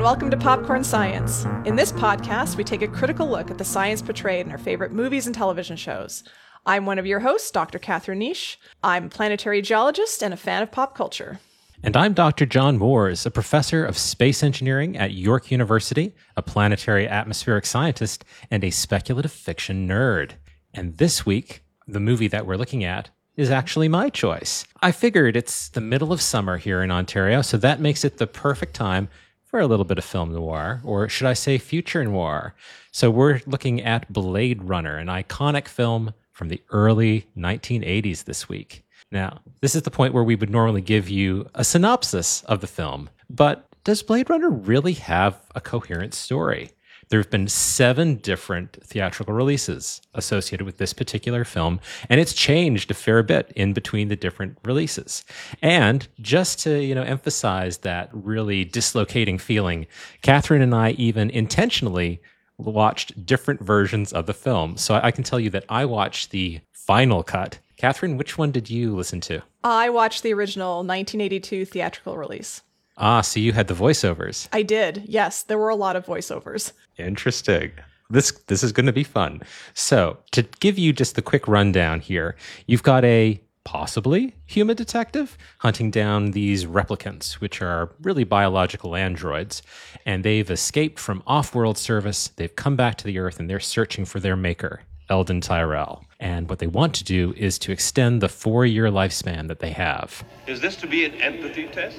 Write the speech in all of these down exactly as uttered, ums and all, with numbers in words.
welcome to Popcorn Science. In this podcast, we take a critical look at the science portrayed in our favorite movies and television shows. I'm one of your hosts, Doctor Catherine Niche. I'm a planetary geologist and a fan of pop culture. And I'm Doctor John Moores, a professor of space engineering at York University, a planetary atmospheric scientist, and a speculative fiction nerd. And this week, the movie that we're looking at is actually my choice. I figured it's the middle of summer here in Ontario, so that makes it the perfect time for a little bit of film noir, or should I say future noir. So we're looking at Blade Runner, an iconic film from the early nineteen eighties this week. Now, this is the point where we would normally give you a synopsis of the film, but does Blade Runner really have a coherent story? There have been seven different theatrical releases associated with this particular film, and it's changed a fair bit in between the different releases. And just to, you know, emphasize that really dislocating feeling, Catherine and I even intentionally watched different versions of the film. So I can tell you that I watched the final cut. Catherine, which one did you listen to? I watched the original nineteen eighty-two theatrical release. Ah, so you had the voiceovers. I did. Yes, there were a lot of voiceovers. Interesting. This this is going to be fun. So, to give you just the quick rundown here, you've got a possibly human detective hunting down these replicants, which are really biological androids, and they've escaped from off-world service. They've come back to the Earth, and they're searching for their maker, Eldon Tyrell. And what they want to do is to extend the four-year lifespan that they have. Is this to be an empathy test?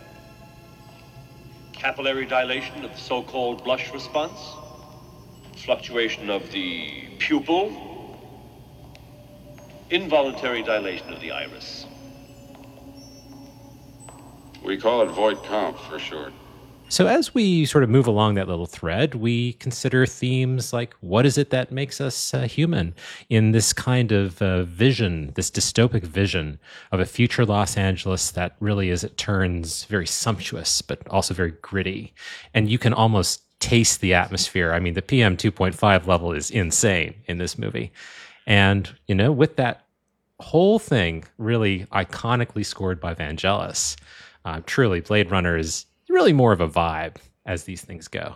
Capillary dilation of the so-called blush response? Fluctuation of the pupil? Involuntary dilation of the iris? We call it Voight-Kampff for short. So as we sort of move along that little thread, we consider themes like, what is it that makes us uh, human in this kind of uh, vision, this dystopic vision of a future Los Angeles that really, as it turns, very sumptuous, but also very gritty. And you can almost taste the atmosphere. I mean, the P M two point five level is insane in this movie. And, you know, with that whole thing really iconically scored by Vangelis, uh, truly, Blade Runner is really more of a vibe as these things go.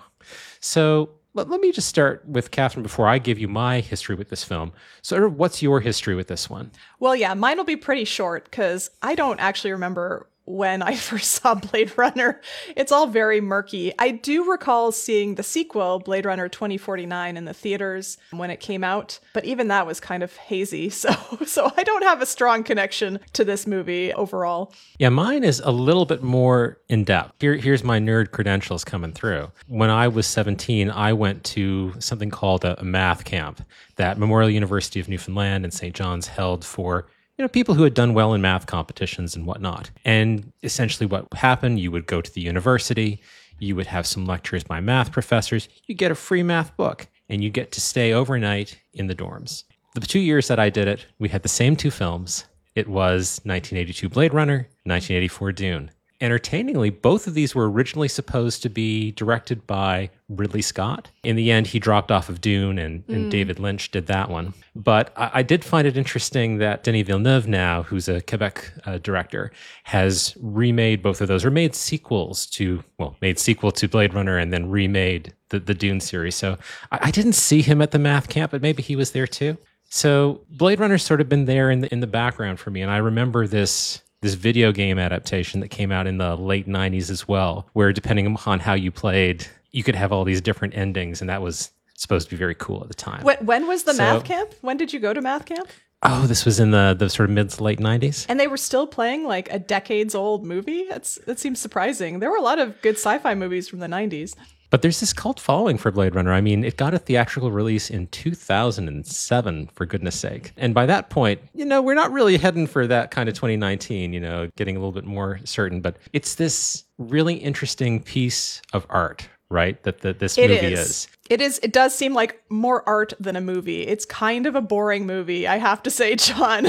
So let, let me just start with Catherine before I give you my history with this film. So what's your history with this one? Well, yeah, mine will be pretty short because I don't actually remember when I first saw Blade Runner. It's all very murky. I do recall seeing the sequel, Blade Runner twenty forty-nine, in the theaters when it came out, but even that was kind of hazy. So, so I don't have a strong connection to this movie overall. Yeah, mine is a little bit more in depth. Here, here's my nerd credentials coming through. When I was seventeen, I went to something called a, a math camp that Memorial University of Newfoundland and Saint John's held for you know, people who had done well in math competitions and whatnot. And essentially what happened, you would go to the university, you would have some lectures by math professors, you get a free math book, and you get to stay overnight in the dorms. The two years that I did it, we had the same two films. It was nineteen eighty-two Blade Runner, nineteen eighty-four Dune. Entertainingly, both of these were originally supposed to be directed by Ridley Scott. In the end, he dropped off of Dune, and, and mm. David Lynch did that one. But I, I did find it interesting that Denis Villeneuve now, who's a Quebec uh, director, has remade both of those, or made sequels to, well, made sequel to Blade Runner and then remade the, the Dune series. So I, I didn't see him at the math camp, but maybe he was there too. So Blade Runner's sort of been there in the, in the background for me, and I remember this... this video game adaptation that came out in the late nineties as well, where depending upon how you played, you could have all these different endings, and that was supposed to be very cool at the time. When, when was the so, math camp? When did you go to math camp? Oh, this was in the, the sort of mid to late nineties. And they were still playing like a decades-old movie? That's That seems surprising. There were a lot of good sci-fi movies from the nineties. But there's this cult following for Blade Runner. I mean, it got a theatrical release in two thousand seven, for goodness sake. And by that point, you know, we're not really heading for that kind of twenty nineteen, you know, getting a little bit more certain. But it's this really interesting piece of art, right, that, that this it movie is. is. It is. It does seem like more art than a movie. It's kind of a boring movie, I have to say, John.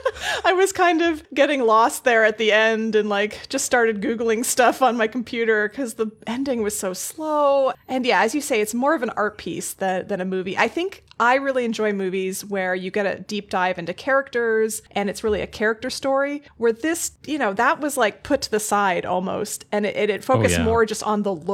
I was kind of getting lost there at the end and like just started Googling stuff on my computer because the ending was so slow. And yeah, as you say, it's more of an art piece than, than a movie. I think I really enjoy movies where you get a deep dive into characters and it's really a character story, where this, you know, that was like put to the side almost. And it, it, it focused oh, yeah. more just on the look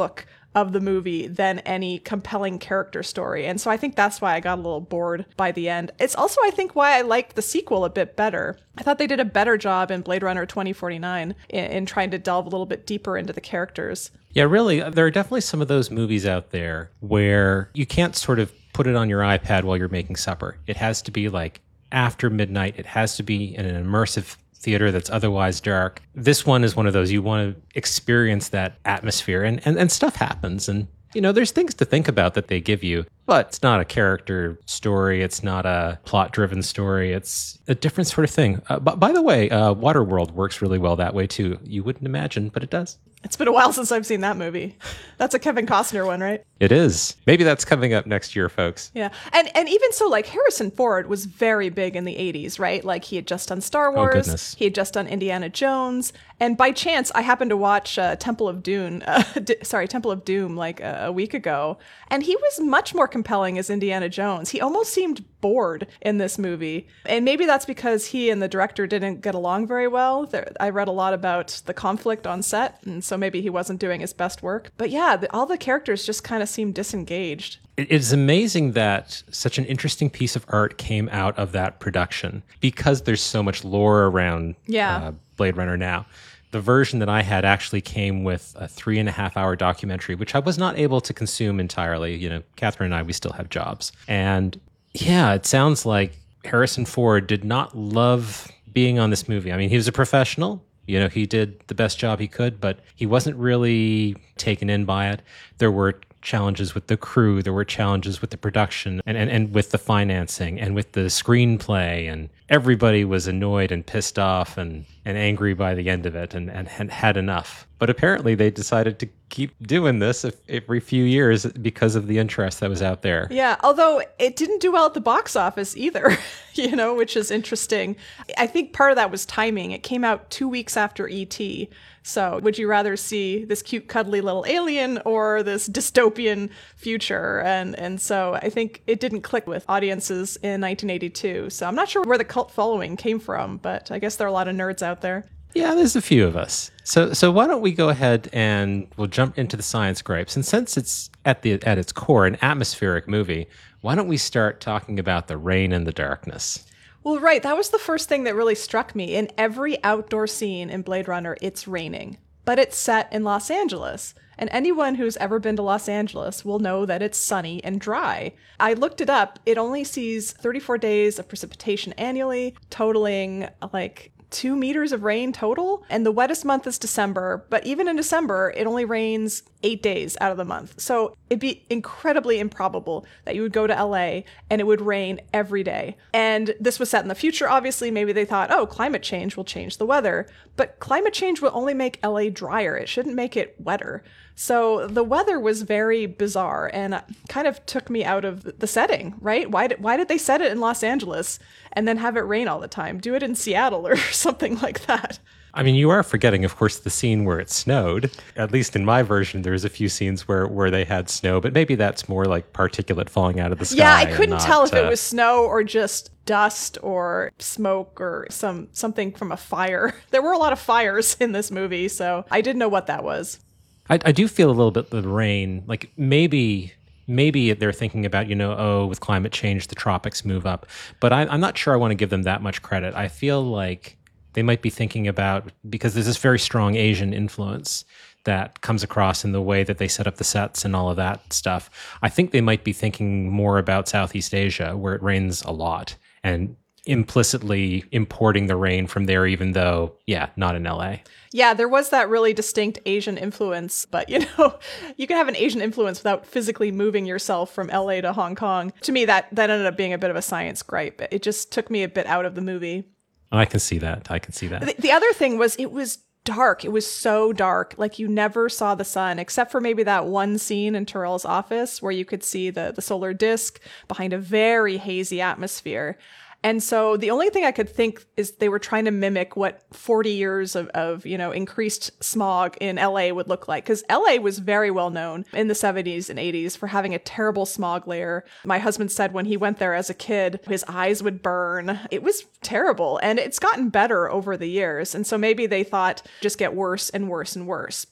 of the movie than any compelling character story. And so I think that's why I got a little bored by the end. It's also, I think, why I liked the sequel a bit better. I thought they did a better job in Blade Runner twenty forty-nine in, in trying to delve a little bit deeper into the characters. Yeah, really, there are definitely some of those movies out there where you can't sort of put it on your iPad while you're making supper. It has to be like after midnight. It has to be in an immersive theater that's otherwise dark. This one is one of those you want to experience that atmosphere, and, and, and stuff happens. And, you know, there's things to think about that they give you, but it's not a character story. It's not a plot-driven story. It's a different sort of thing. Uh, but by the way, uh, Waterworld works really well that way, too. You wouldn't imagine, but it does. It's been a while since I've seen that movie. That's a Kevin Costner one, right? It is. Maybe that's coming up next year, folks. Yeah. And and even so, like, Harrison Ford was very big in the eighties, right? Like, he had just done Star Wars. Oh, goodness. He had just done Indiana Jones. And by chance, I happened to watch uh, Temple of Doom, uh, D- sorry, Temple of Doom, like uh, a week ago. And he was much more compelling as Indiana Jones. He almost seemed bored in this movie. And maybe that's because he and the director didn't get along very well. There, I read a lot about the conflict on set, and so maybe he wasn't doing his best work. But yeah, the, all the characters just kind of seemed disengaged. It is amazing that such an interesting piece of art came out of that production because there's so much lore around Yeah. uh, Blade Runner now. The version that I had actually came with a three and a half hour documentary, which I was not able to consume entirely. You know, Catherine and I, we still have jobs. And yeah, it sounds like Harrison Ford did not love being on this movie. I mean, he was a professional. You know, he did the best job he could, but he wasn't really taken in by it. There were challenges with the crew. There were challenges with the production and, and, and with the financing and with the screenplay. And everybody was annoyed and pissed off and, and angry by the end of it and, and, and had enough. But apparently they decided to keep doing this every few years because of the interest that was out there. Yeah, although it didn't do well at the box office either, you know, which is interesting. I think part of that was timing. It came out two weeks after E T. So would you rather see this cute, cuddly little alien or this dystopian future? And and so I think it didn't click with audiences in nineteen eighty-two. So I'm not sure where the cult following came from, but I guess there are a lot of nerds out there. Yeah, there's a few of us. So so why don't we go ahead and we'll jump into the science gripes. And since it's at the at its core an atmospheric movie, why don't we start talking about the rain and the darkness? Well, right. That was the first thing that really struck me. In every outdoor scene in Blade Runner, it's raining, but it's set in Los Angeles. And anyone who's ever been to Los Angeles will know that it's sunny and dry. I looked it up. It only sees thirty-four days of precipitation annually, totaling like two meters of rain total. And the wettest month is December. But even in December, it only rains eight days out of the month. So it'd be incredibly improbable that you would go to L A and it would rain every day. And this was set in the future, obviously. Maybe they thought, oh, climate change will change the weather. But climate change will only make L A drier. It shouldn't make it wetter. So the weather was very bizarre and kind of took me out of the setting, right? Why did, why did they set it in Los Angeles and then have it rain all the time? Do it in Seattle or something like that. I mean, you are forgetting, of course, the scene where it snowed. At least in my version, there's a few scenes where, where they had snow, but maybe that's more like particulate falling out of the sky. Yeah, I couldn't not, tell if uh, it was snow or just dust or smoke or some something from a fire. There were a lot of fires in this movie, so I didn't know what that was. I, I do feel a little bit the rain, like maybe... Maybe they're thinking about, you know, oh, with climate change, the tropics move up. But I, I'm not sure I want to give them that much credit. I feel like they might be thinking about, because there's this very strong Asian influence that comes across in the way that they set up the sets and all of that stuff. I think they might be thinking more about Southeast Asia, where it rains a lot, and implicitly importing the rain from there, even though, yeah, not in L A. Yeah, there was that really distinct Asian influence, but you know, you can have an Asian influence without physically moving yourself from L A to Hong Kong. To me, that, that ended up being a bit of a science gripe. It just took me a bit out of the movie. I can see that. I can see that. The, the other thing was it was dark. It was so dark. Like you never saw the sun, except for maybe that one scene in Terrell's office where you could see the, the solar disk behind a very hazy atmosphere. And so the only thing I could think is they were trying to mimic what forty years of, of, you know, increased smog in L A would look like. Because L A was very well known in the seventies and eighties for having a terrible smog layer. My husband said when he went there as a kid, his eyes would burn. It was terrible. And it's gotten better over the years. And so maybe they thought just get worse and worse and worse. But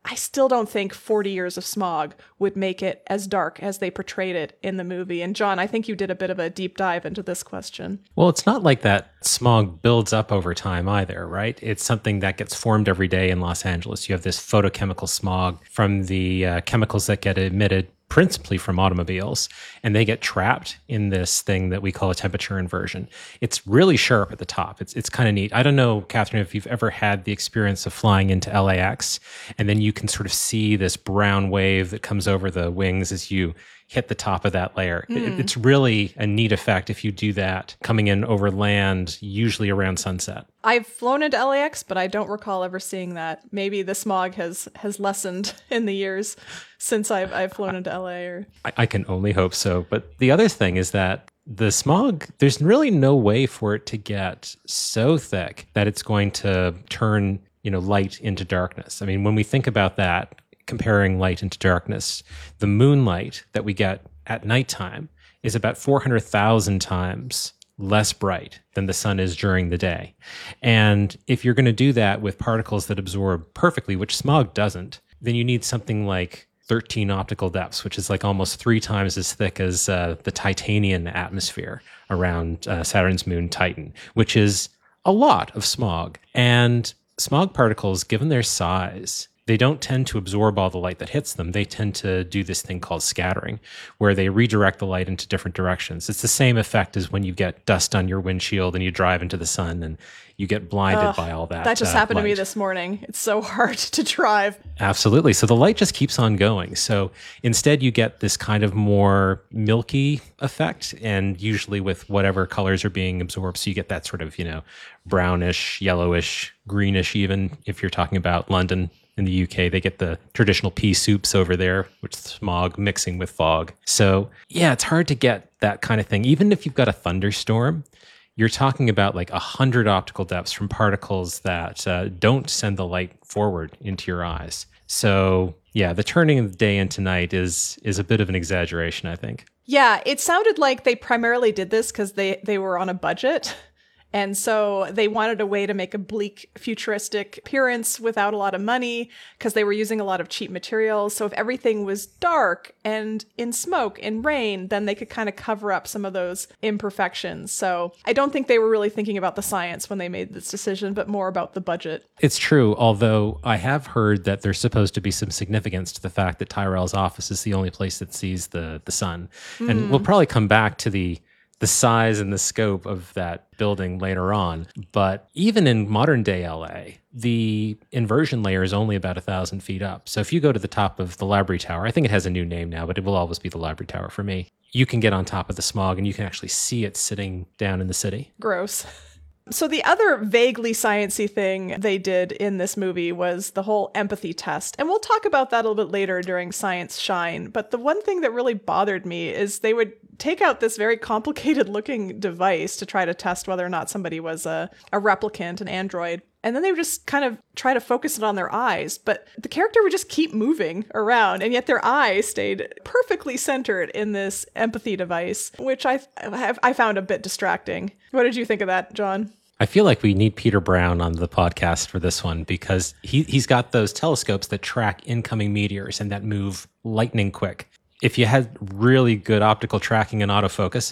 I still don't think forty years of smog would make it as dark as they portrayed it in the movie. And John, I think you did a bit of a deep dive into this question. Well, it's not like that smog builds up over time either, right? It's something that gets formed every day in Los Angeles. You have this photochemical smog from the uh, chemicals that get emitted principally from automobiles, and they get trapped in this thing that we call a temperature inversion. It's really sharp at the top. It's it's kind of neat. I don't know, Catherine, if you've ever had the experience of flying into L A X, and then you can sort of see this brown wave that comes over the wings as you hit the top of that layer. Mm. It, it's really a neat effect if you do that coming in over land, usually around sunset. I've flown into L A X, but I don't recall ever seeing that. Maybe the smog has has lessened in the years since I've I've flown into L A. Or I, I can only hope so. But the other thing is that the smog, there's really no way for it to get so thick that it's going to turn, you know, light into darkness. I mean, when we think about that, comparing light into darkness, the moonlight that we get at nighttime is about four hundred thousand times less bright than the sun is during the day. And if you're going to do that with particles that absorb perfectly, which smog doesn't, then you need something like thirteen optical depths, which is like almost three times as thick as uh, the Titanian atmosphere around uh, Saturn's moon Titan, which is a lot of smog. And smog particles, given their size, they don't tend to absorb all the light that hits them. They tend to do this thing called scattering, where they redirect the light into different directions. It's the same effect as when you get dust on your windshield and you drive into the sun and you get blinded Ugh, by all that. That just uh, happened light. to me this morning. It's so hard to drive. Absolutely. So the light just keeps on going. So instead you get this kind of more milky effect, and usually with whatever colors are being absorbed. So you get that sort of, you know, brownish, yellowish, greenish, even if you're talking about London. In the U K, they get the traditional pea soups over there, which is smog mixing with fog. So yeah, it's hard to get that kind of thing. Even if you've got a thunderstorm, you're talking about like a hundred optical depths from particles that uh, don't send the light forward into your eyes. So yeah, the turning of the day into night is is a bit of an exaggeration, I think. Yeah, it sounded like they primarily did this because they, they were on a budget. And so they wanted a way to make a bleak, futuristic appearance without a lot of money because they were using a lot of cheap materials. So if everything was dark and in smoke, in rain, then they could kind of cover up some of those imperfections. So I don't think they were really thinking about the science when they made this decision, but more about the budget. It's true, although I have heard that there's supposed to be some significance to the fact that Tyrell's office is the only place that sees the, the sun. Mm. And we'll probably come back to the the size and the scope of that building later on. But even in modern day L A, the inversion layer is only about a thousand feet up. So if you go to the top of the Library Tower, I think it has a new name now, but it will always be the Library Tower for me. You can get on top of the smog and you can actually see it sitting down in the city. Gross. So the other vaguely sciencey thing they did in this movie was the whole empathy test. And we'll talk about that a little bit later during Science Shine. But the one thing that really bothered me is they would take out this very complicated looking device to try to test whether or not somebody was a, a replicant, an android. And then they would just kind of try to focus it on their eyes. But the character would just keep moving around, and yet their eyes stayed perfectly centered in this empathy device, which I I found a bit distracting. What did you think of that, John? I feel like we need Peter Brown on the podcast for this one because he, he's got those telescopes that track incoming meteors and that move lightning quick. If you had really good optical tracking and autofocus,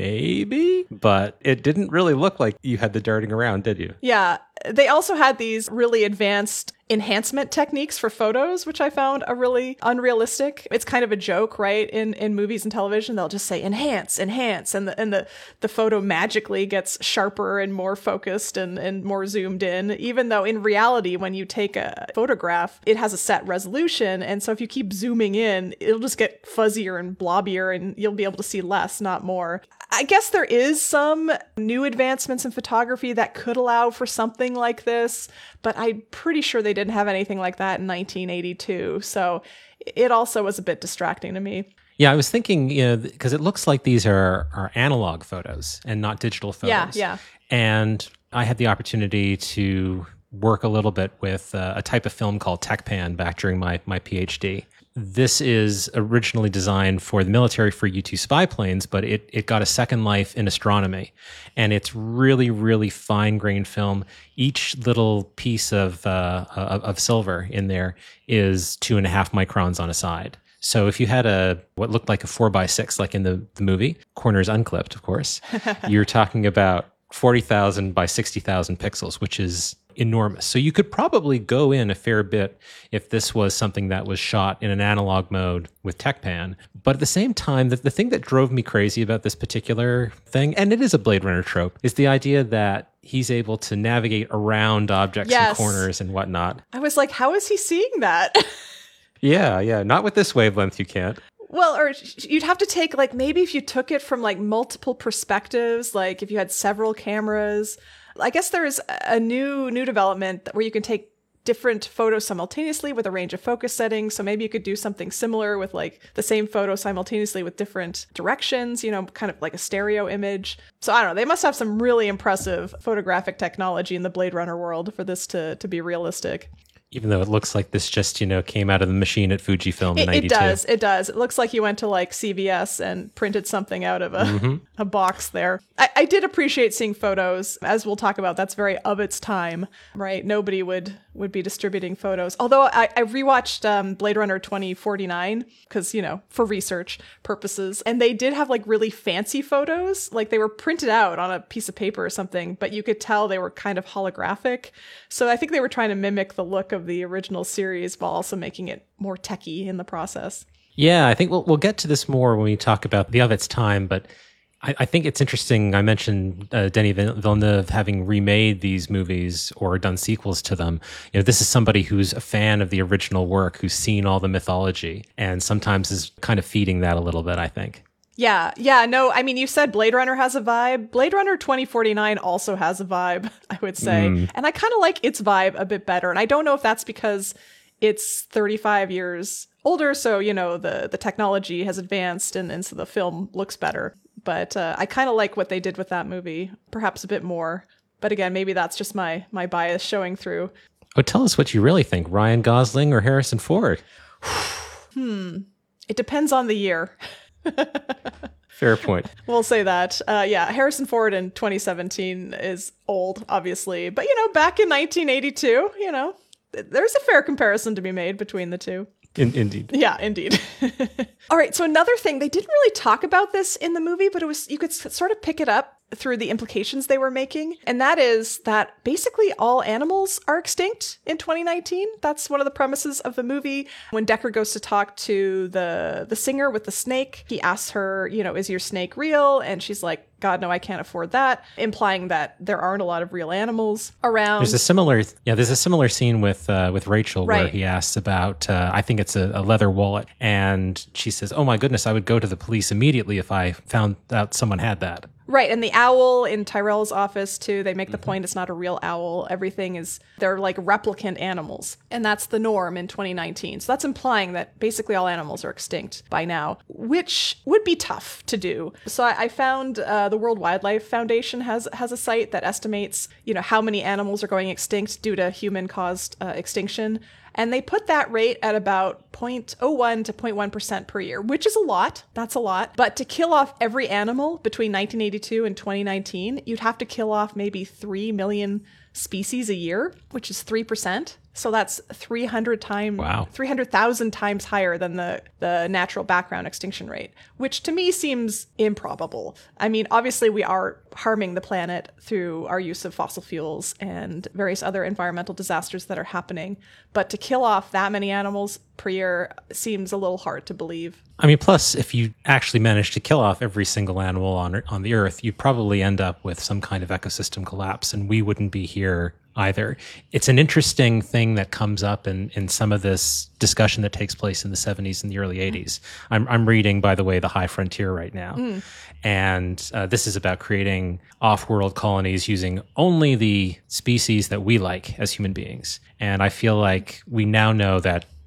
maybe, but it didn't really look like you had the darting around, did you? Yeah. They also had these really advanced enhancement techniques for photos, which I found are really unrealistic. It's kind of a joke, right? In in movies and television, they'll just say enhance, enhance, and the and the, the photo magically gets sharper and more focused and, and more zoomed in, even though in reality, when you take a photograph, it has a set resolution. And so if you keep zooming in, it'll just get fuzzier and blobbier and you'll be able to see less, not more. I guess there is some new advancements in photography that could allow for something like this, but I'm pretty sure they didn't have anything like that in nineteen eighty-two. So it also was a bit distracting to me. Yeah, I was thinking, you know, because it looks like these are, are analog photos and not digital photos. Yeah, yeah. And I had the opportunity to work a little bit with uh, a type of film called TechPan back during my, my PhD. this is originally designed for the military for U two spy planes, but it, it got a second life in astronomy. And it's really, really fine-grained film. Each little piece of, uh, of, of silver in there is two and a half microns on a side. So if you had a what looked like a four by six, like in the, the movie, corners unclipped, of course, you're talking about forty thousand by sixty thousand pixels, which is enormous. So you could probably go in a fair bit if this was something that was shot in an analog mode with TechPan. But at the same time, the, the thing that drove me crazy about this particular thing, and it is a Blade Runner trope, is the idea that he's able to navigate around objects Yes. and corners and whatnot. I was like, how is he seeing that? Yeah, yeah. Not with this wavelength, you can't. Well, or you'd have to take, like, maybe if you took it from, like, multiple perspectives, like if you had several cameras. I guess there's a new new development where you can take different photos simultaneously with a range of focus settings. So maybe you could do something similar with, like, the same photo simultaneously with different directions, you know, kind of like a stereo image. So I don't know. They must have some really impressive photographic technology in the Blade Runner world for this to to be realistic. Even though it looks like this just, you know, came out of the machine at Fujifilm in It, ninety-two. it does. It does. It looks like you went to like C V S and printed something out of a, mm-hmm. a box there. I, I did appreciate seeing photos, as we'll talk about. That's very of its time, right? Nobody would would be distributing photos. Although I, I rewatched um, Blade Runner twenty forty-nine because, you know, for research purposes. And they did have like really fancy photos. Like they were printed out on a piece of paper or something, but you could tell they were kind of holographic. So I think they were trying to mimic the look of the original series while also making it more techy in the process. Yeah, I think we'll we'll get to this more when we talk about the of its time, but I, I think it's interesting. I mentioned uh, Denis Villeneuve having remade these movies or done sequels to them. You know, this is somebody who's a fan of the original work, who's seen all the mythology, and sometimes is kind of feeding that a little bit, I think. Yeah, yeah, no, I mean, you said Blade Runner has a vibe. Blade Runner twenty forty-nine also has a vibe, I would say. Mm. And I kind of like its vibe a bit better. And I don't know if that's because it's thirty-five years older, so, you know, the, the technology has advanced and, and so the film looks better. But uh, I kind of like what they did with that movie, perhaps a bit more. But again, maybe that's just my, my bias showing through. Oh, tell us what you really think, Ryan Gosling or Harrison Ford? hmm, it depends on the year. Fair point. We'll say that. Uh, yeah, Harrison Ford in twenty seventeen is old, obviously. But, you know, back in nineteen eighty-two, you know, there's a fair comparison to be made between the two. In, indeed. Yeah, indeed. All right, so another thing, they didn't really talk about this in the movie, but it was you could sort of pick it up through the implications they were making. And that is that basically all animals are extinct in twenty nineteen. That's one of the premises of the movie. When Deckard goes to talk to the, the singer with the snake, he asks her, you know, is your snake real? And she's like, God, no, I can't afford that, implying that there aren't a lot of real animals around. There's a similar, yeah, there's a similar scene with uh, with Rachel right. where he asks about, uh, I think it's a, a leather wallet, and she says, "Oh my goodness, I would go to the police immediately if I found out someone had that." Right, and the owl in Tyrell's office, too, they make the point it's not a real owl. Everything is, they're like replicant animals. And that's the norm in twenty nineteen. So that's implying that basically all animals are extinct by now, which would be tough to do. So I, I found uh, the World Wildlife Foundation has has a site that estimates, you know, how many animals are going extinct due to human-caused uh, extinction. And they put that rate at about zero point zero one to zero point one percent per year, which is a lot. That's a lot. But to kill off every animal between nineteen eighty-two and twenty nineteen, you'd have to kill off maybe three million species a year, which is three percent. So that's three hundred times, wow. three hundred thousand times higher than the, the natural background extinction rate, which to me seems improbable. I mean, obviously we are harming the planet through our use of fossil fuels and various other environmental disasters that are happening. But to kill off that many animals per year seems a little hard to believe. I mean, plus, if you actually manage to kill off every single animal on on the Earth, you'd probably end up with some kind of ecosystem collapse, and we wouldn't be here either. It's an interesting thing that comes up in, in some of this discussion that takes place in the seventies and the early eighties. I'm, I'm reading, by the way, The High Frontier right now. Mm. And uh, this is about creating off-world colonies using only the species that we like as human beings. And I feel like we now know that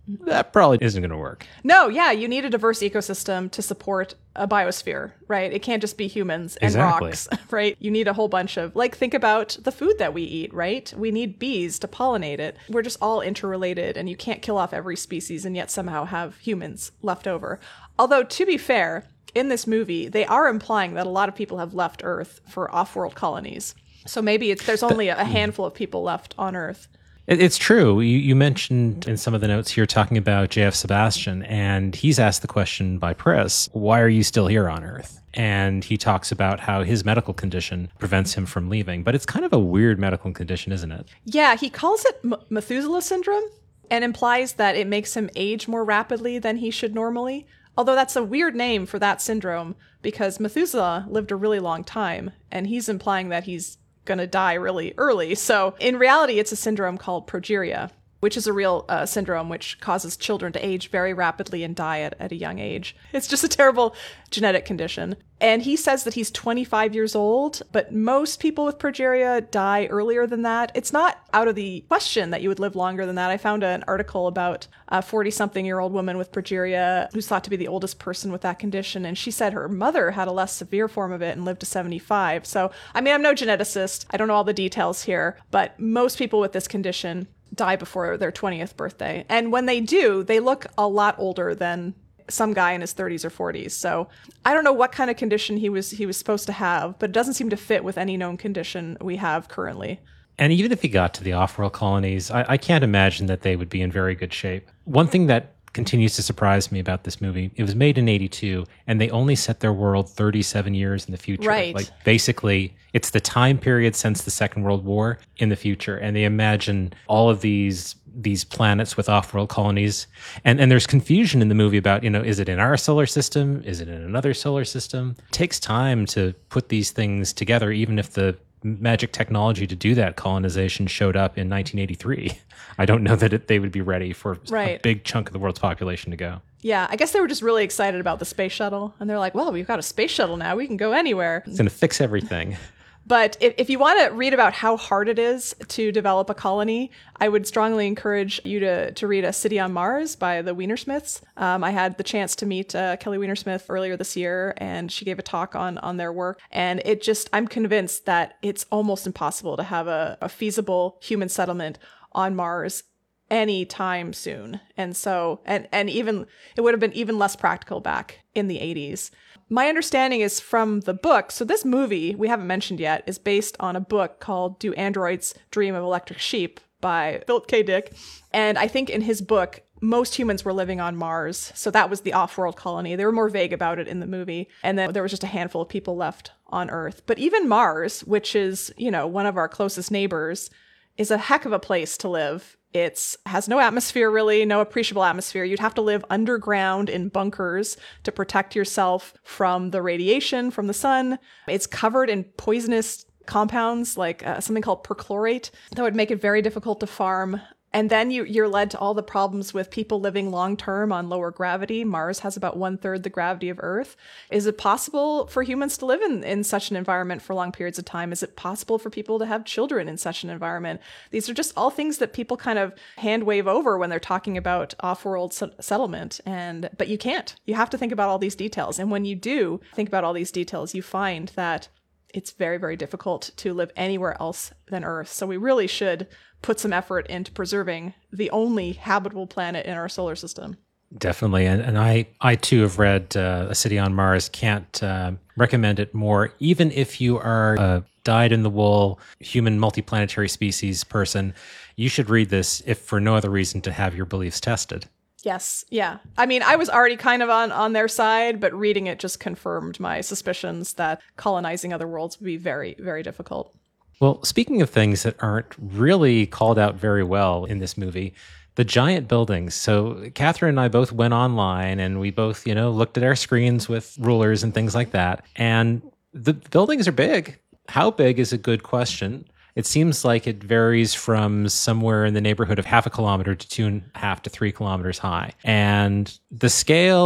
that probably isn't going to work. No, yeah, you need a diverse ecosystem to support a biosphere, right? It can't just be humans and Exactly. rocks, right? You need a whole bunch of, like, think about the food that we eat, right? We need bees to pollinate it. We're just all interrelated, and you can't kill off every species and yet somehow have humans left over. Although, to be fair, in this movie, they are implying that a lot of people have left Earth for off-world colonies. So maybe it's there's only a handful of people left on Earth. It- It's true. You, you mentioned in some of the notes here talking about J F Sebastian, and he's asked the question by Pris, why are you still here on Earth? And he talks about how his medical condition prevents him from leaving. But it's kind of a weird medical condition, isn't it? Yeah, he calls it M- Methuselah syndrome and implies that it makes him age more rapidly than he should normally. Although that's a weird name for that syndrome because Methuselah lived a really long time, and he's implying that he's going to die really early. So in reality, it's a syndrome called progeria, which is a real uh, syndrome which causes children to age very rapidly and die at, at a young age. It's just a terrible genetic condition. And he says that he's twenty-five years old, but most people with progeria die earlier than that. It's not out of the question that you would live longer than that. I found an article about a forty-something-year-old woman with progeria who's thought to be the oldest person with that condition, and she said her mother had a less severe form of it and lived to seventy-five. So, I mean, I'm no geneticist. I don't know all the details here, but most people with this condition die before their twentieth birthday. And when they do, they look a lot older than some guy in his thirties or forties. So I don't know what kind of condition he was he was supposed to have, but it doesn't seem to fit with any known condition we have currently. And even if he got to the off-world colonies, I, I can't imagine that they would be in very good shape. One thing that continues to surprise me about this movie, it was made in eighty-two, and they only set their world thirty-seven years in the future. Right. Like, basically, it's the time period since the Second World War in the future, and they imagine all of these these planets with off-world colonies. And and there's confusion in the movie about, you know, is it in our solar system? Is it in another solar system? It takes time to put these things together, even if the magic technology to do that colonization showed up in nineteen eighty-three. I don't know that it, they would be ready for Right. a big chunk of the world's population to go. Yeah, I guess they were just really excited about the space shuttle. And they're like, well, we've got a space shuttle now. We can go anywhere. It's going to fix everything. But if, if you want to read about how hard it is to develop a colony, I would strongly encourage you to, to read A City on Mars by the Wienersmiths. Um, I had the chance to meet uh, Kelly Wienersmith earlier this year, and she gave a talk on, on their work. And it just, I'm convinced that it's almost impossible to have a, a feasible human settlement on Mars anytime soon. And so, and, and even, it would have been even less practical back in the eighties. My understanding is from the book. So this movie, we haven't mentioned yet, is based on a book called Do Androids Dream of Electric Sheep by Philip K. Dick. And I think in his book, most humans were living on Mars. So that was the off-world colony. They were more vague about it in the movie. And then there was just a handful of people left on Earth. But even Mars, which is, you know, one of our closest neighbors, is a heck of a place to live. It's has no atmosphere, really, no appreciable atmosphere. You'd have to live underground in bunkers to protect yourself from the radiation from the sun. It's covered in poisonous compounds like uh, something called perchlorate that would make it very difficult to farm. And then you, you're led to all the problems with people living long-term on lower gravity. Mars has about one-third the gravity of Earth. Is it possible for humans to live in, in such an environment for long periods of time? Is it possible for people to have children in such an environment? These are just all things that people kind of hand wave over when they're talking about off-world s- settlement. And but you can't. You have to think about all these details. And when you do think about all these details, you find that it's very, very difficult to live anywhere else than Earth. So we really should put some effort into preserving the only habitable planet in our solar system. Definitely. And, and I, I too have read uh, A City on Mars. Can't uh, recommend it more. Even if you are a dyed-in-the-wool human multiplanetary species person, you should read this if for no other reason to have your beliefs tested. Yes. Yeah. I mean, I was already kind of on, on their side, but reading it just confirmed my suspicions that colonizing other worlds would be very, very difficult. Well, speaking of things that aren't really called out very well in this movie, the giant buildings. So Catherine and I both went online and we both, you know, looked at our screens with rulers and things like that. And the buildings are big. How big is a good question. It seems like it varies from somewhere in the neighborhood of half a kilometer to two and a half to three kilometers high. And the scale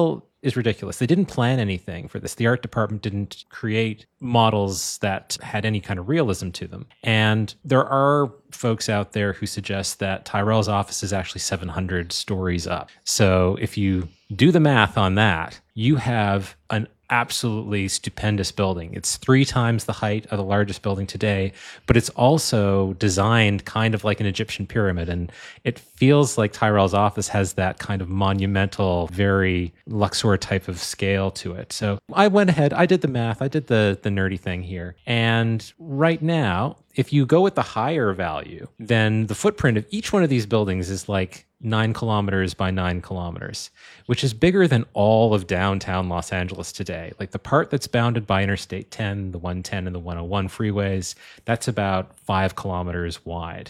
is ridiculous. They didn't plan anything for this. The art department didn't create models that had any kind of realism to them. And there are folks out there who suggest that Tyrell's office is actually seven hundred stories up. So if you do the math on that, you have an absolutely stupendous building. It's three times the height of the largest building today, but it's also designed kind of like an Egyptian pyramid. And it feels like Tyrell's office has that kind of monumental, very Luxor type of scale to it. So I went ahead, I did the math, I did the, the nerdy thing here. And right now, if you go with the higher value, then the footprint of each one of these buildings is like nine kilometers by nine kilometers, which is bigger than all of downtown Los Angeles today. Like the part that's bounded by Interstate ten, the one ten and the one oh one freeways, that's about five kilometers wide.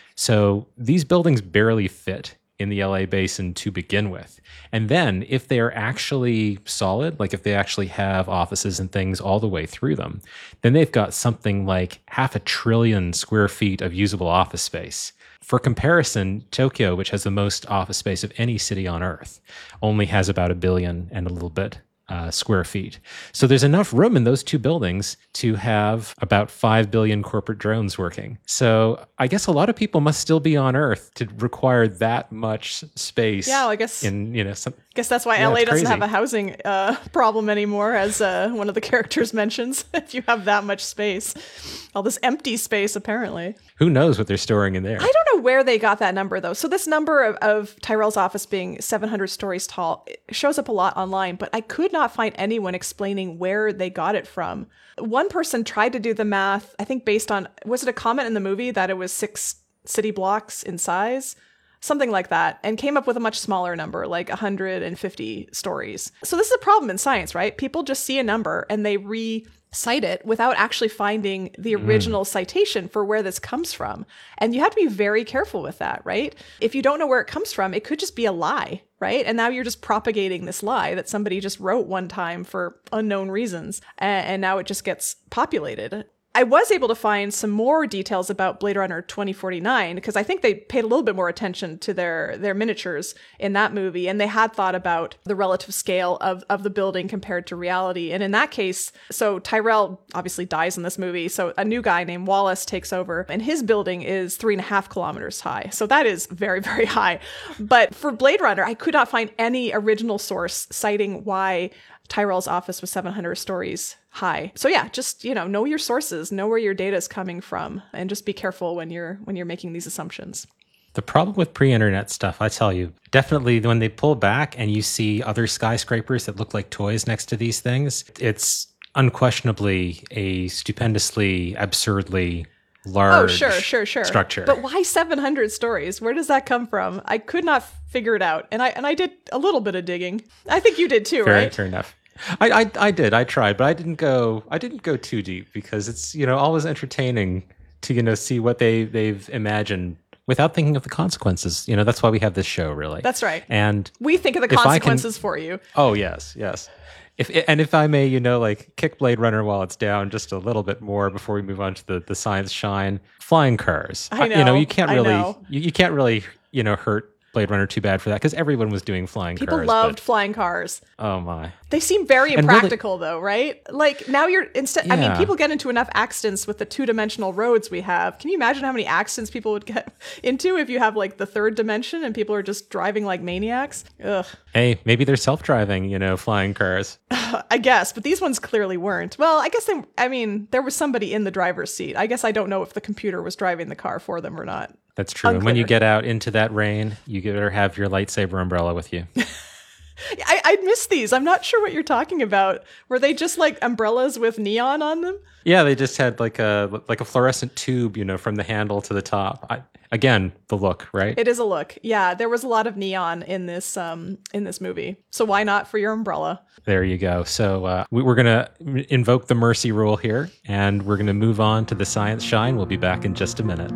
So these buildings barely fit in the L A basin to begin with. And then if they are actually solid, like if they actually have offices and things all the way through them, then they've got something like half a trillion square feet of usable office space. For comparison, Tokyo, which has the most office space of any city on Earth, only has about a billion and a little bit uh, square feet. So there's enough room in those two buildings to have about five billion corporate drones working. So I guess a lot of people must still be on Earth to require that much space. Yeah, well, I guess. In, you know, some, I guess that's why yeah, L A doesn't crazy. have a housing uh, problem anymore, as uh, one of the characters mentions. If you have that much space, all this empty space, apparently. Who knows what they're storing in there? I don't know where they got that number, though. So this number of, of Tyrell's office being seven hundred stories tall it shows up a lot online, but I could not find anyone explaining where they got it from. One person tried to do the math, I think based on, was it a comment in the movie that it was six city blocks in size? Something like that, and came up with a much smaller number, like one hundred fifty stories. So this is a problem in science, right? People just see a number and they re-cite it without actually finding the original mm. citation for where this comes from. And you have to be very careful with that, right? If you don't know where it comes from, it could just be a lie, right? And now you're just propagating this lie that somebody just wrote one time for unknown reasons, and, and now it just gets populated. I was able to find some more details about Blade Runner twenty forty-nine because I think they paid a little bit more attention to their, their miniatures in that movie, and they had thought about the relative scale of, of the building compared to reality. And in that case, so Tyrell obviously dies in this movie, so a new guy named Wallace takes over, and his building is three and a half kilometers high. So that is very, very high. But for Blade Runner, I could not find any original source citing why Tyrell's office was seven hundred stories high. So yeah, just, you know, know your sources, know where your data is coming from, and just be careful when you're when you're making these assumptions. The problem with pre-internet stuff, I tell you, definitely when they pull back and you see other skyscrapers that look like toys next to these things, it's unquestionably a stupendously, absurdly large oh, sure, sure, sure. structure. But why seven hundred stories? Where does that come from? I could not figure it out. And I and I did a little bit of digging. I think you did too, fair, right? Fair enough. I, I I did. I tried, but I didn't go I didn't go too deep because it's, you know, always entertaining to, you know, see what they they've imagined without thinking of the consequences. You know, that's why we have this show, really. That's right. And we think of the consequences can, for you. Oh, yes, yes. If and if I may, you know, like kick Blade Runner while it's down just a little bit more before we move on to the, the science shine. Flying cars. I know. You know, you can't really you, you can't really, you know, hurt Blade Runner too bad for that because everyone was doing flying People cars. People loved but, flying cars. Oh my. They seem very and impractical really, though, right? Like now you're instead yeah. I mean, people get into enough accidents with the two-dimensional roads we have. Can you imagine how many accidents people would get into if you have like the third dimension and people are just driving like maniacs? Ugh. Hey, maybe they're self-driving, you know, flying cars. I guess, but these ones clearly weren't. Well, I guess they I mean, there was somebody in the driver's seat. I guess I don't know if the computer was driving the car for them or not. That's true. Unclear. And when you get out into that rain, you better have your lightsaber umbrella with you. I, I miss these. I'm not sure what you're talking about. Were they just like umbrellas with neon on them? Yeah, they just had like a like a fluorescent tube, you know, from the handle to the top. I, again, the look, right? It is a look. Yeah, there was a lot of neon in this um in this movie. So why not for your umbrella? There you go. So uh, we, we're going to invoke the mercy rule here, and we're going to move on to the science shine. We'll be back in just a minute.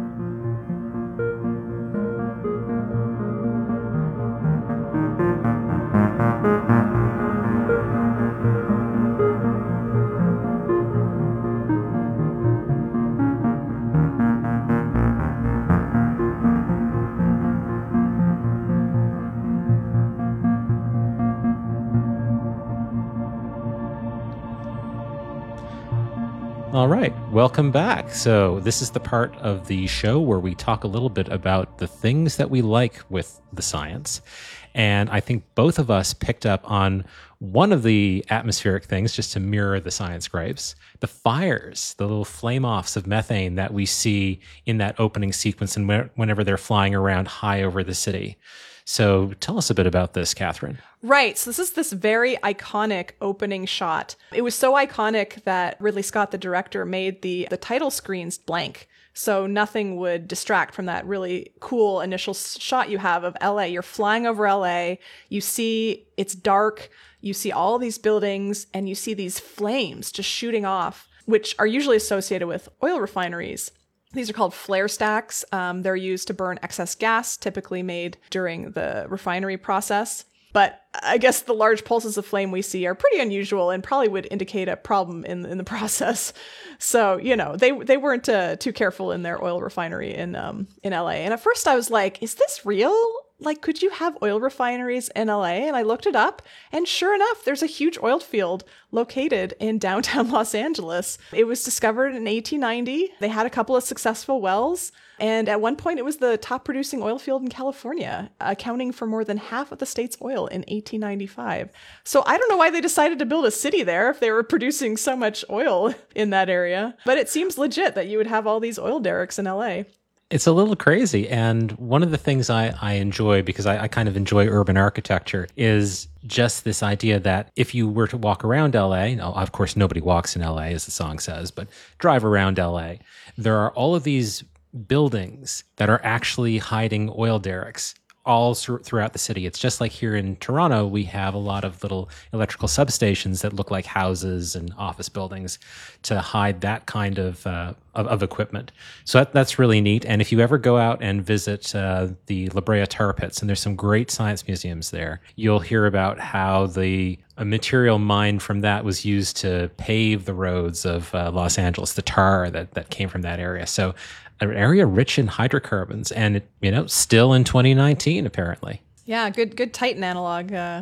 All right, welcome back. So this is the part of the show where we talk a little bit about the things that we like with the science. And I think both of us picked up on one of the atmospheric things, just to mirror the science gripes, the fires, the little flame-offs of methane that we see in that opening sequence and whenever they're flying around high over the city. So tell us a bit about this, Catherine. Right. So this is this very iconic opening shot. It was so iconic that Ridley Scott, the director, made the, the title screens blank. So nothing would distract from that really cool initial shot you have of L A. You're flying over L A. You see it's dark. You see all these buildings and you see these flames just shooting off, which are usually associated with oil refineries. These are called flare stacks. Um, they're used to burn excess gas, typically made during the refinery process. But I guess the large pulses of flame we see are pretty unusual and probably would indicate a problem in in the process. So, you know, they they weren't uh, too careful in their oil refinery in um in L A. And at first I was like, is this real? Like, could you have oil refineries in L A? And I looked it up, and sure enough, there's a huge oil field located in downtown Los Angeles. It was discovered in eighteen ninety. They had a couple of successful wells, and at one point it was the top producing oil field in California, accounting for more than half of the state's oil in eighteen ninety-five. So I don't know why they decided to build a city there if they were producing so much oil in that area, but it seems legit that you would have all these oil derricks in L A. It's a little crazy. And one of the things I, I enjoy, because I, I kind of enjoy urban architecture, is just this idea that if you were to walk around L A, now, of course, nobody walks in L A, as the song says, but drive around L A, there are all of these buildings that are actually hiding oil derricks all throughout the city. It's just like here in Toronto, we have a lot of little electrical substations that look like houses and office buildings to hide that kind of uh, of, of equipment. So that, that's really neat. And if you ever go out and visit uh, the La Brea Tar Pits, and there's some great science museums there, you'll hear about how the a material mined from that was used to pave the roads of uh, Los Angeles, the tar that, that came from that area. So an area rich in hydrocarbons, and it, you know, still in twenty nineteen, apparently. Yeah, good good Titan analog. Uh,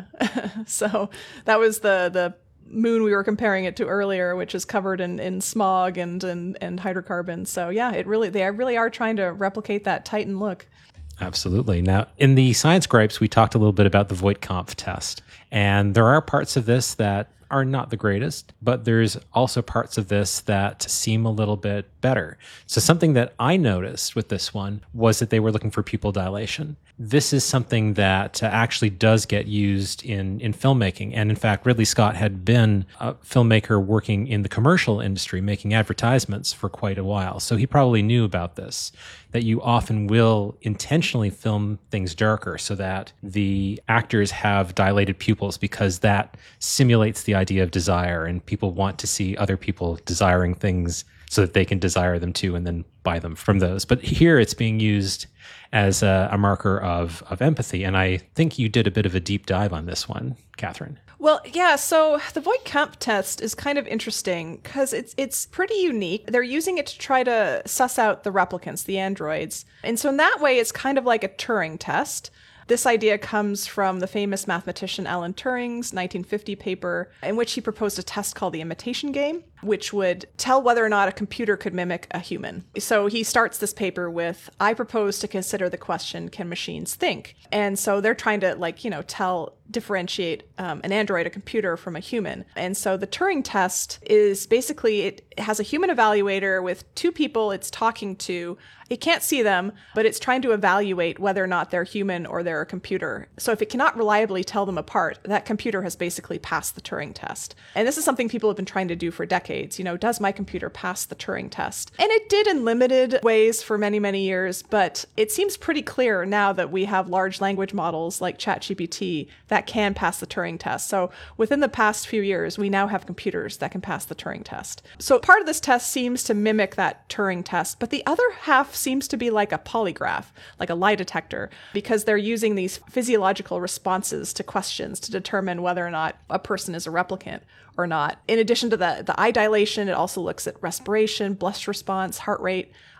so that was the the moon we were comparing it to earlier, which is covered in, in smog and, and and hydrocarbons. So yeah, it really they really are trying to replicate that Titan look. Absolutely. Now, in the science gripes, we talked a little bit about the Voigt-Kampff test, and there are parts of this that are not the greatest, but there's also parts of this that seem a little bit better. So something that I noticed with this one was that they were looking for pupil dilation. This is something that actually does get used in, in filmmaking. And in fact, Ridley Scott had been a filmmaker working in the commercial industry, making advertisements for quite a while. So he probably knew about this, that you often will intentionally film things darker so that the actors have dilated pupils, because that simulates the idea of desire, and people want to see other people desiring things so that they can desire them too and then buy them from those. But here it's being used as a, a marker of, of empathy. And I think you did a bit of a deep dive on this one, Catherine. Well, yeah, so the Voigt-Kampff test is kind of interesting because it's it's pretty unique. They're using it to try to suss out the replicants, the androids. And so in that way, it's kind of like a Turing test. This idea comes from the famous mathematician Alan Turing's nineteen fifty paper, in which he proposed a test called the imitation game, which would tell whether or not a computer could mimic a human. So he starts this paper with, I propose to consider the question, can machines think? And so they're trying to, like, you know, tell, differentiate um, an android, a computer, from a human. And so the Turing test is basically, it has a human evaluator with two people it's talking to. It can't see them, but it's trying to evaluate whether or not they're human or they're a computer. So if it cannot reliably tell them apart, that computer has basically passed the Turing test. And this is something people have been trying to do for decades. You know, does my computer pass the Turing test? And it did in limited ways for many, many years, but it seems pretty clear now that we have large language models like ChatGPT that can pass the Turing test. So within the past few years, we now have computers that can pass the Turing test. So part of this test seems to mimic that Turing test, but the other half seems to be like a polygraph, like a lie detector, because they're using these physiological responses to questions to determine whether or not a person is a replicant or not. In addition to the, the eye dilation, it also looks at respiration, blush response, heart rate,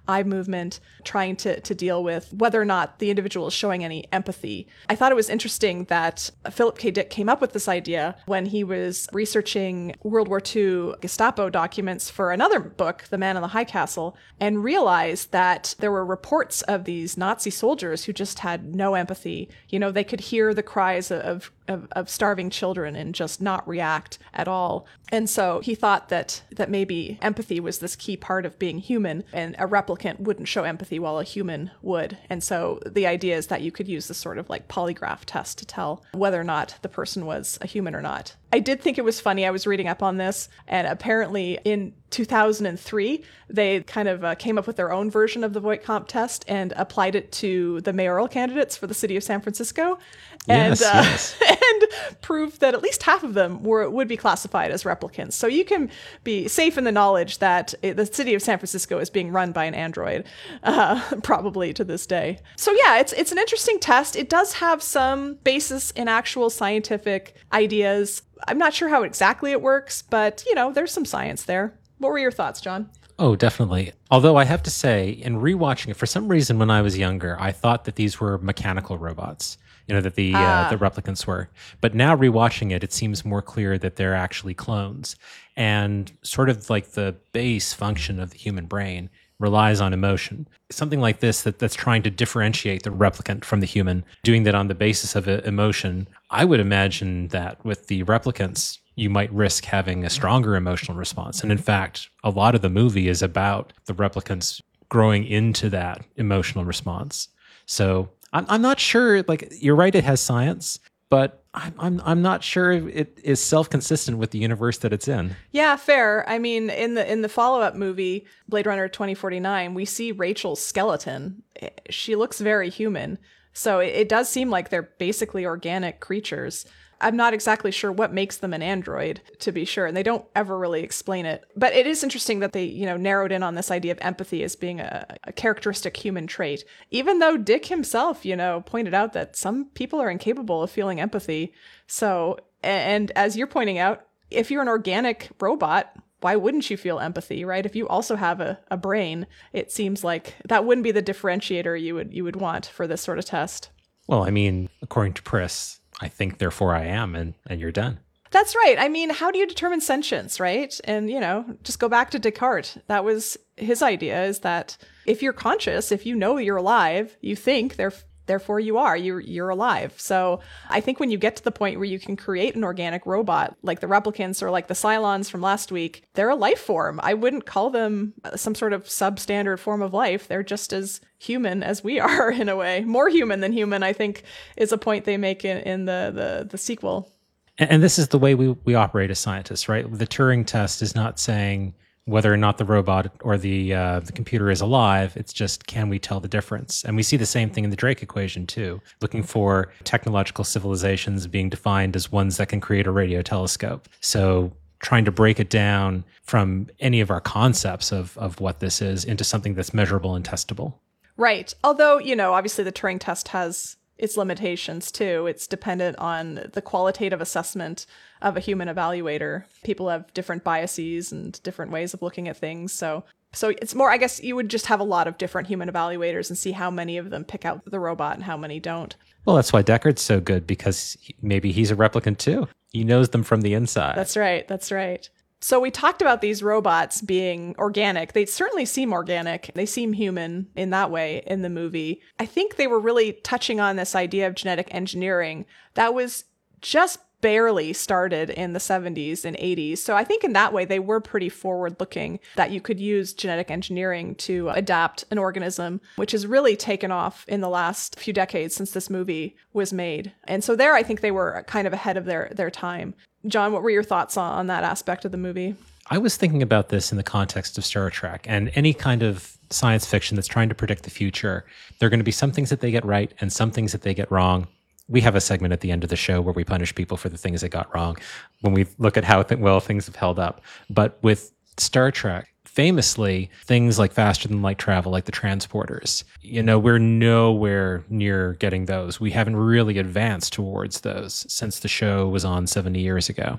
eye movement, trying to, to deal with whether or not the individual is showing any empathy. I thought it was interesting that Philip K. Dick came up with this idea when he was researching World War Two Gestapo documents for another book, The Man in the High Castle, and realized that there were reports of these Nazi soldiers who just had no empathy. You know, they could hear the cries of Of, of starving children and just not react at all. And so he thought that that maybe empathy was this key part of being human, and a replicant wouldn't show empathy while a human would. And so the idea is that you could use this sort of like polygraph test to tell whether or not the person was a human or not. I did think it was funny. I was reading up on this, and apparently in two thousand three, they kind of uh, came up with their own version of the Voight-Kampff test and applied it to the mayoral candidates for the city of San Francisco. And, yes, uh, yes. and proved that at least half of them were would be classified as replicants. So you can be safe in the knowledge that it, the city of San Francisco is being run by an android, uh, probably to this day. So yeah, it's it's an interesting test. It does have some basis in actual scientific ideas. I'm not sure how exactly it works, but, you know, there's some science there. What were your thoughts, John? Oh, definitely. Although I have to say, in rewatching it, for some reason when I was younger, I thought that these were mechanical robots, you know, that the Ah. uh, the replicants were. But now rewatching it, it seems more clear that they're actually clones. And sort of like the base function of the human brain relies on emotion. Something like this that, that's trying to differentiate the replicant from the human, doing that on the basis of a, emotion. I would imagine that with the replicants, you might risk having a stronger emotional response. And in fact, a lot of the movie is about the replicants growing into that emotional response. So I'm, I'm not sure, like, you're right, it has science, but I'm, I'm, I'm not sure it is self-consistent with the universe that it's in. Yeah, fair. I mean, in the in the follow-up movie, Blade Runner twenty forty-nine, we see Rachel's skeleton. She looks very human. So it, it does seem like they're basically organic creatures. I'm not exactly sure what makes them an android, to be sure, and they don't ever really explain it. But it is interesting that they, you know, narrowed in on this idea of empathy as being a, a characteristic human trait, even though Dick himself, you know, pointed out that some people are incapable of feeling empathy. So, and as you're pointing out, if you're an organic robot, why wouldn't you feel empathy, right? If you also have a, a brain, it seems like that wouldn't be the differentiator you would you would want for this sort of test. Well, I mean, according to Priss, I think, therefore I am, and, and you're done. That's right. I mean, how do you determine sentience, right? And, you know, just go back to Descartes. That was his idea, is that if you're conscious, if you know you're alive, you think, therefore, therefore you are, you're, you're alive. So I think when you get to the point where you can create an organic robot, like the replicants or like the Cylons from last week, they're a life form. I wouldn't call them some sort of substandard form of life. They're just as human as we are, in a way. More human than human, I think, is a point they make in, in the, the, the sequel. And, and this is the way we, we operate as scientists, right? The Turing test is not saying whether or not the robot or the uh, the computer is alive. It's just, can we tell the difference? And we see the same thing in the Drake equation too, looking for technological civilizations being defined as ones that can create a radio telescope. So trying to break it down from any of our concepts of, of what this is into something that's measurable and testable. Right. Although, you know, obviously the Turing test has its limitations too. It's dependent on the qualitative assessment of a human evaluator. People have different biases and different ways of looking at things. So so it's more, I guess you would just have a lot of different human evaluators and see how many of them pick out the robot and how many don't. Well, that's why Deckard's so good, because he, maybe he's a replicant too. He knows them from the inside. That's right. That's right. So we talked about these robots being organic. They certainly seem organic. They seem human in that way in the movie. I think they were really touching on this idea of genetic engineering that was just barely started in the seventies and eighties. So I think in that way, they were pretty forward looking, that you could use genetic engineering to adapt an organism, which has really taken off in the last few decades since this movie was made. And so there, I think they were kind of ahead of their, their time. John, what were your thoughts on, on that aspect of the movie? I was thinking about this in the context of Star Trek and any kind of science fiction that's trying to predict the future. There are going to be some things that they get right and some things that they get wrong. We have a segment at the end of the show where we punish people for the things they got wrong when we look at how th- well things have held up. But with Star Trek, famously, things like faster than light travel, like the transporters, you know, we're nowhere near getting those. We haven't really advanced towards those since the show was on seventy years ago.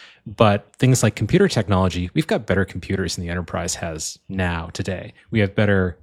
But things like computer technology, we've got better computers than the Enterprise has now today. We have better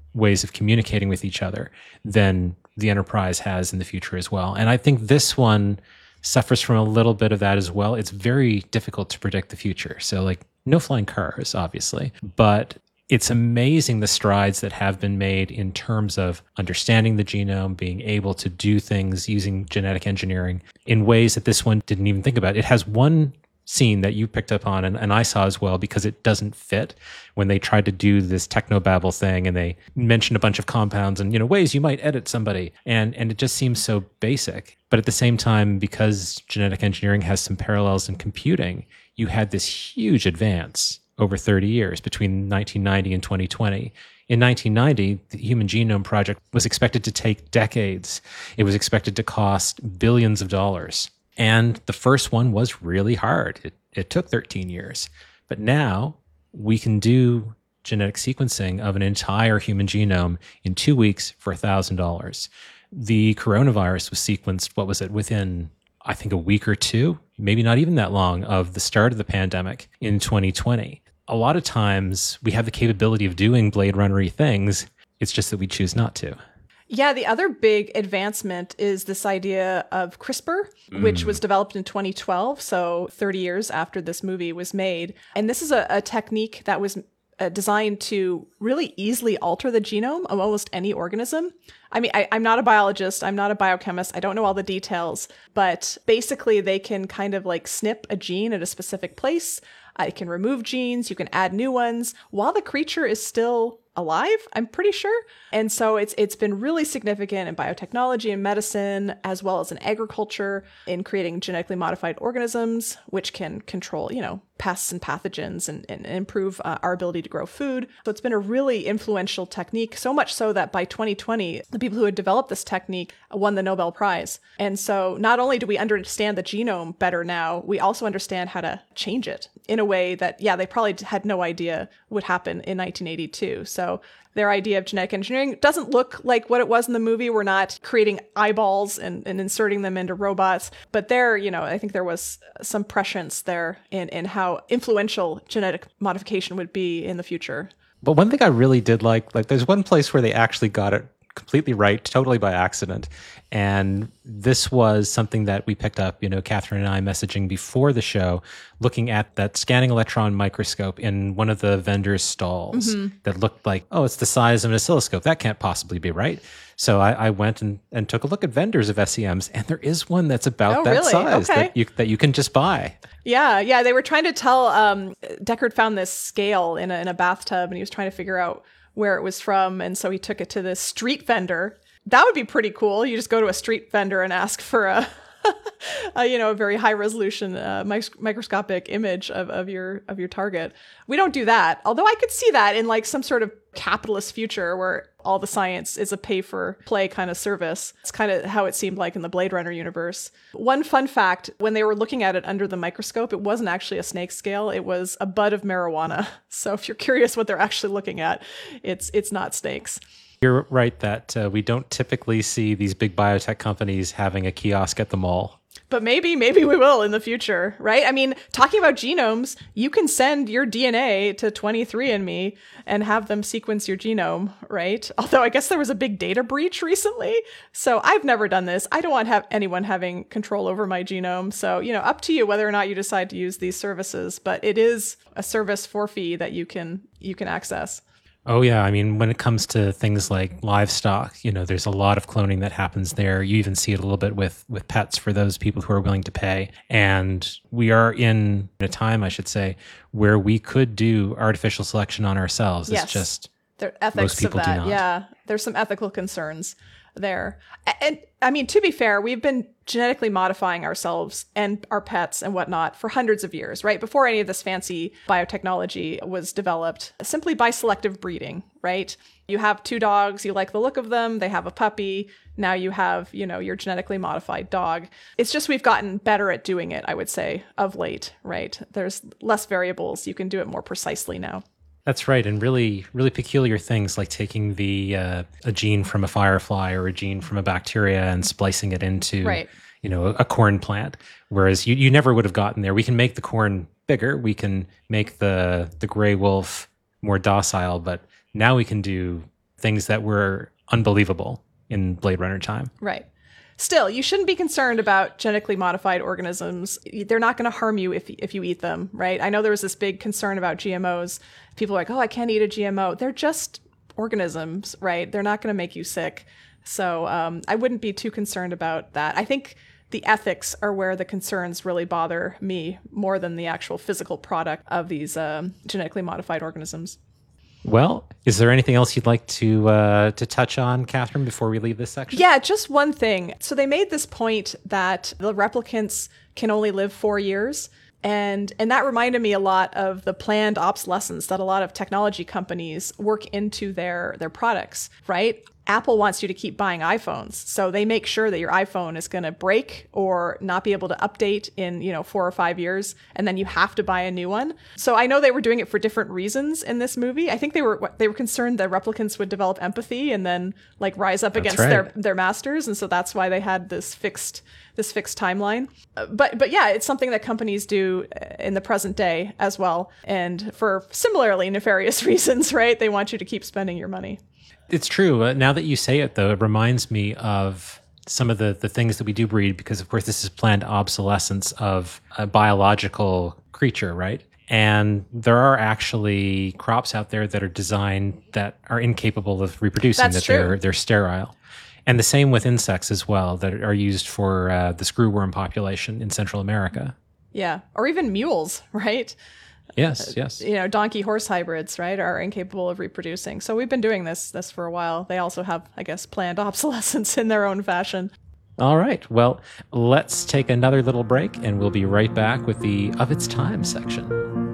ways of communicating with each other than the Enterprise has in the future as well. And I think this one suffers from a little bit of that as well. It's very difficult to predict the future. So like no flying cars, obviously, but it's amazing the strides that have been made in terms of understanding the genome, being able to do things using genetic engineering in ways that this one didn't even think about. It has one scene that you picked up on and, and I saw as well, because it doesn't fit, when they tried to do this technobabble thing and they mentioned a bunch of compounds and, you know, ways you might edit somebody. And, and it just seems so basic. But at the same time, because genetic engineering has some parallels in computing, you had this huge advance over thirty years between nineteen ninety and twenty twenty. In nineteen ninety, the Human Genome Project was expected to take decades. It was expected to cost billions of dollars. And the first one was really hard. It, it took thirteen years. But now we can do genetic sequencing of an entire human genome in two weeks for one thousand dollars. The coronavirus was sequenced, what was it, within, I think, a week or two, maybe not even that long, of the start of the pandemic in twenty twenty. A lot of times we have the capability of doing Blade Runner-y things. It's just that we choose not to. Yeah, the other big advancement is this idea of CRISPR, mm. which was developed in twenty twelve, so thirty years after this movie was made. And this is a, a technique that was uh, designed to really easily alter the genome of almost any organism. I mean, I, I'm not a biologist, I'm not a biochemist, I don't know all the details, but basically they can kind of like snip a gene at a specific place. Uh, it can remove genes, you can add new ones while the creature is still alive, I'm pretty sure. And so it's it's been really significant in biotechnology and medicine, as well as in agriculture, in creating genetically modified organisms, which can control, you know, pests and pathogens and, and improve uh, our ability to grow food. So it's been a really influential technique, so much so that by twenty twenty, the people who had developed this technique won the Nobel Prize. And so not only do we understand the genome better now, we also understand how to change it in a way that, yeah, they probably had no idea would happen in nineteen eighty-two. So their idea of genetic engineering doesn't look like what it was in the movie. We're not creating eyeballs and, and inserting them into robots. But there, you know, I think there was some prescience there in, in how influential genetic modification would be in the future. But one thing I really did like, like there's one place where they actually got it completely right, totally by accident. And this was something that we picked up, you know, Catherine and I messaging before the show, looking at that scanning electron microscope in one of the vendors' stalls mm-hmm. that looked like, oh, it's the size of an oscilloscope. That can't possibly be right. So I, I went and, and took a look at vendors of S E Ms, and there is one that's about oh, that really? size okay. that you that you can just buy. Yeah, yeah. They were trying to tell, um, Deckard found this scale in a, in a bathtub, and he was trying to figure out where it was from. And so he took it to this street vendor. That would be pretty cool. You just go to a street vendor and ask for a, a you know, a very high resolution uh, mic- microscopic image of, of your of your target. We don't do that. Although I could see that in like some sort of capitalist future where all the science is a pay for play kind of service. It's kind of how it seemed like in the Blade Runner universe. One fun fact, when they were looking at it under the microscope, it wasn't actually a snake scale. It was a bud of marijuana. So if you're curious what they're actually looking at, it's it's not snakes. You're right that uh, we don't typically see these big biotech companies having a kiosk at the mall. But maybe, maybe we will in the future, right? I mean, talking about genomes, you can send your D N A to twenty-three and me and have them sequence your genome, right? Although I guess there was a big data breach recently. So I've never done this. I don't want to have anyone having control over my genome. So, you know, up to you whether or not you decide to use these services. But it is a service for fee that you can you can access. Oh, yeah. I mean, when it comes to things like livestock, you know, there's a lot of cloning that happens there. You even see it a little bit with, with pets for those people who are willing to pay. And we are in a time, I should say, where we could do artificial selection on ourselves. Yes. It's just there are ethics most people of that. do not. Yeah, there's some ethical concerns there. And I mean, to be fair, we've been genetically modifying ourselves and our pets and whatnot for hundreds of years, right? Before any of this fancy biotechnology was developed, simply by selective breeding, right? You have two dogs, you like the look of them, they have a puppy, now you have, you know, your genetically modified dog. It's just we've gotten better at doing it, I would say, of late, right? There's less variables, you can do it more precisely now. That's right, and really, really peculiar things like taking the uh, a gene from a firefly or a gene from a bacteria and splicing it into, right. you know, a corn plant. Whereas you, you never would have gotten there. We can make the corn bigger. We can make the the gray wolf more docile, but now we can do things that were unbelievable in Blade Runner time. Right. Still, you shouldn't be concerned about genetically modified organisms. They're not going to harm you if if you eat them, right? I know there was this big concern about G M Os. People are like, oh, I can't eat a G M O. They're just organisms, right? They're not going to make you sick. So um, I wouldn't be too concerned about that. I think the ethics are where the concerns really bother me more than the actual physical product of these um, genetically modified organisms. Well, is there anything else you'd like to uh, to touch on, Catherine, before we leave this section? Yeah, just one thing. So they made this point that the replicants can only live four years. And and that reminded me a lot of the planned obsolescence that a lot of technology companies work into their, their products, right? Apple wants you to keep buying iPhones. So they make sure that your iPhone is going to break or not be able to update in, you know, four or five years. And then you have to buy a new one. So I know they were doing it for different reasons in this movie. I think they were they were concerned that replicants would develop empathy and then like rise up That's against right. their, their masters. And so that's why they had this fixed this fixed timeline. Uh, But but yeah, it's something that companies do in the present day as well. And for similarly nefarious reasons, right? They want you to keep spending your money. It's true. Uh, now that you say it, though, it reminds me of some of the, the things that we do breed, because, of course, this is planned obsolescence of a biological creature, right? And there are actually crops out there that are designed that are incapable of reproducing, That's that true. they're they're sterile. And the same with insects as well, that are used for uh, the screwworm population in Central America. Yeah. Or even mules, right? Yes, yes. You know, donkey horse hybrids, right, are incapable of reproducing. So we've been doing this this for a while. They also have, I guess, planned obsolescence in their own fashion. All right. Well, let's take another little break, and we'll be right back with the Of Its Time section.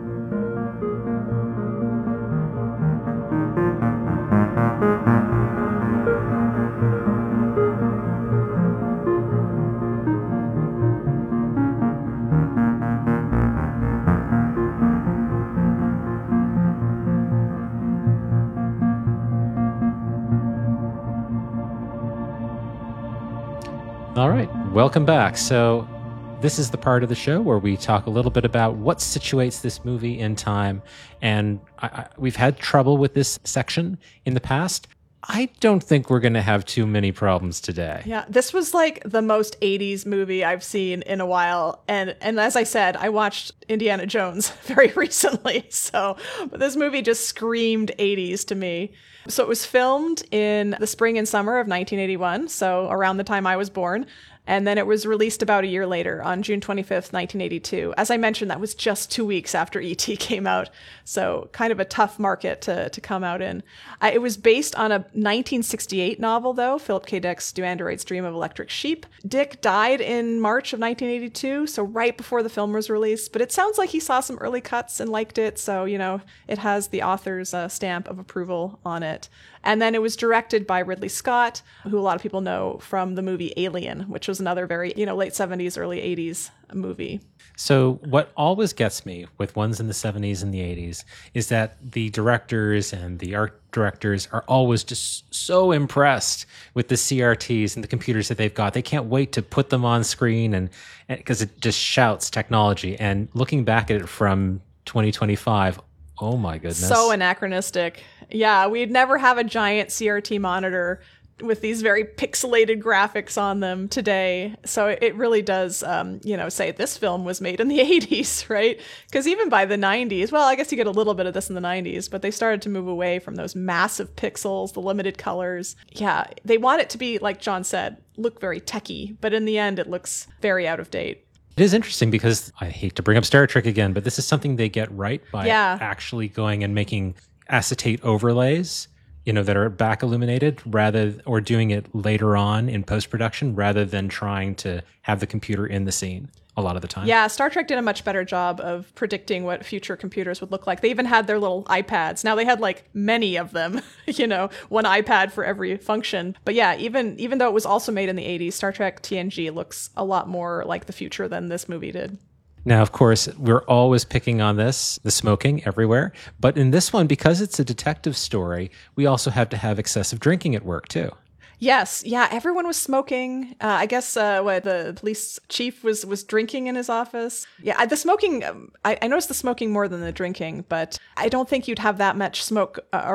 All right, welcome back. So this is the part of the show where we talk a little bit about what situates this movie in time. And I, I, we've had trouble with this section in the past. I don't think we're going to have too many problems today. Yeah, this was like the most eighties movie I've seen in a while. And and as I said, I watched Indiana Jones very recently. So but this movie just screamed eighties to me. So it was filmed in the spring and summer of nineteen eighty-one, so around the time I was born. And then it was released about a year later on June twenty-fifth, nineteen eighty-two. As I mentioned, that was just two weeks after E T came out. So kind of a tough market to, to come out in. Uh, it was based on a nineteen sixty-eight novel, though, Philip K. Dick's Do Androids Dream of Electric Sheep. Dick died in March of nineteen eighty-two, so right before the film was released. But it sounds like he saw some early cuts and liked it. So, you know, it has the author's uh, stamp of approval on it. And then it was directed by Ridley Scott, who a lot of people know from the movie Alien, which was another very, you know, late seventies, early eighties movie. So what always gets me with ones in the seventies and the eighties is that the directors and the art directors are always just so impressed with the C R Ts and the computers that they've got. They can't wait to put them on screen, and because it just shouts technology. And looking back at it from twenty twenty-five, oh my goodness. So anachronistic. Yeah, we'd never have a giant C R T monitor with these very pixelated graphics on them today. So it really does, um, you know, say this film was made in the eighties, right? Because even by the nineties, well, I guess you get a little bit of this in the nineties, but they started to move away from those massive pixels, the limited colors. Yeah, they want it to be, like John said, look very techy, but in the end, it looks very out of date. It is interesting because I hate to bring up Star Trek again, but this is something they get right by Yeah. actually going and making acetate overlays, you know, that are back illuminated rather, or doing it later on in post-production rather than trying to have the computer in the scene a lot of the time. Yeah, Star Trek did a much better job of predicting what future computers would look like. They even had their little iPads. Now they had like many of them, you know, one iPad for every function. But yeah, even even though it was also made in the eighties, Star Trek T N G looks a lot more like the future than this movie did. Now, of course, we're always picking on this, the smoking everywhere. But in this one, because it's a detective story, we also have to have excessive drinking at work, too. Yes, yeah, everyone was smoking. Uh, I guess uh, what the police chief was was drinking in his office. Yeah, I- the smoking. Um, I, I noticed the smoking more than the drinking, but I don't think you'd have that much smoke uh, around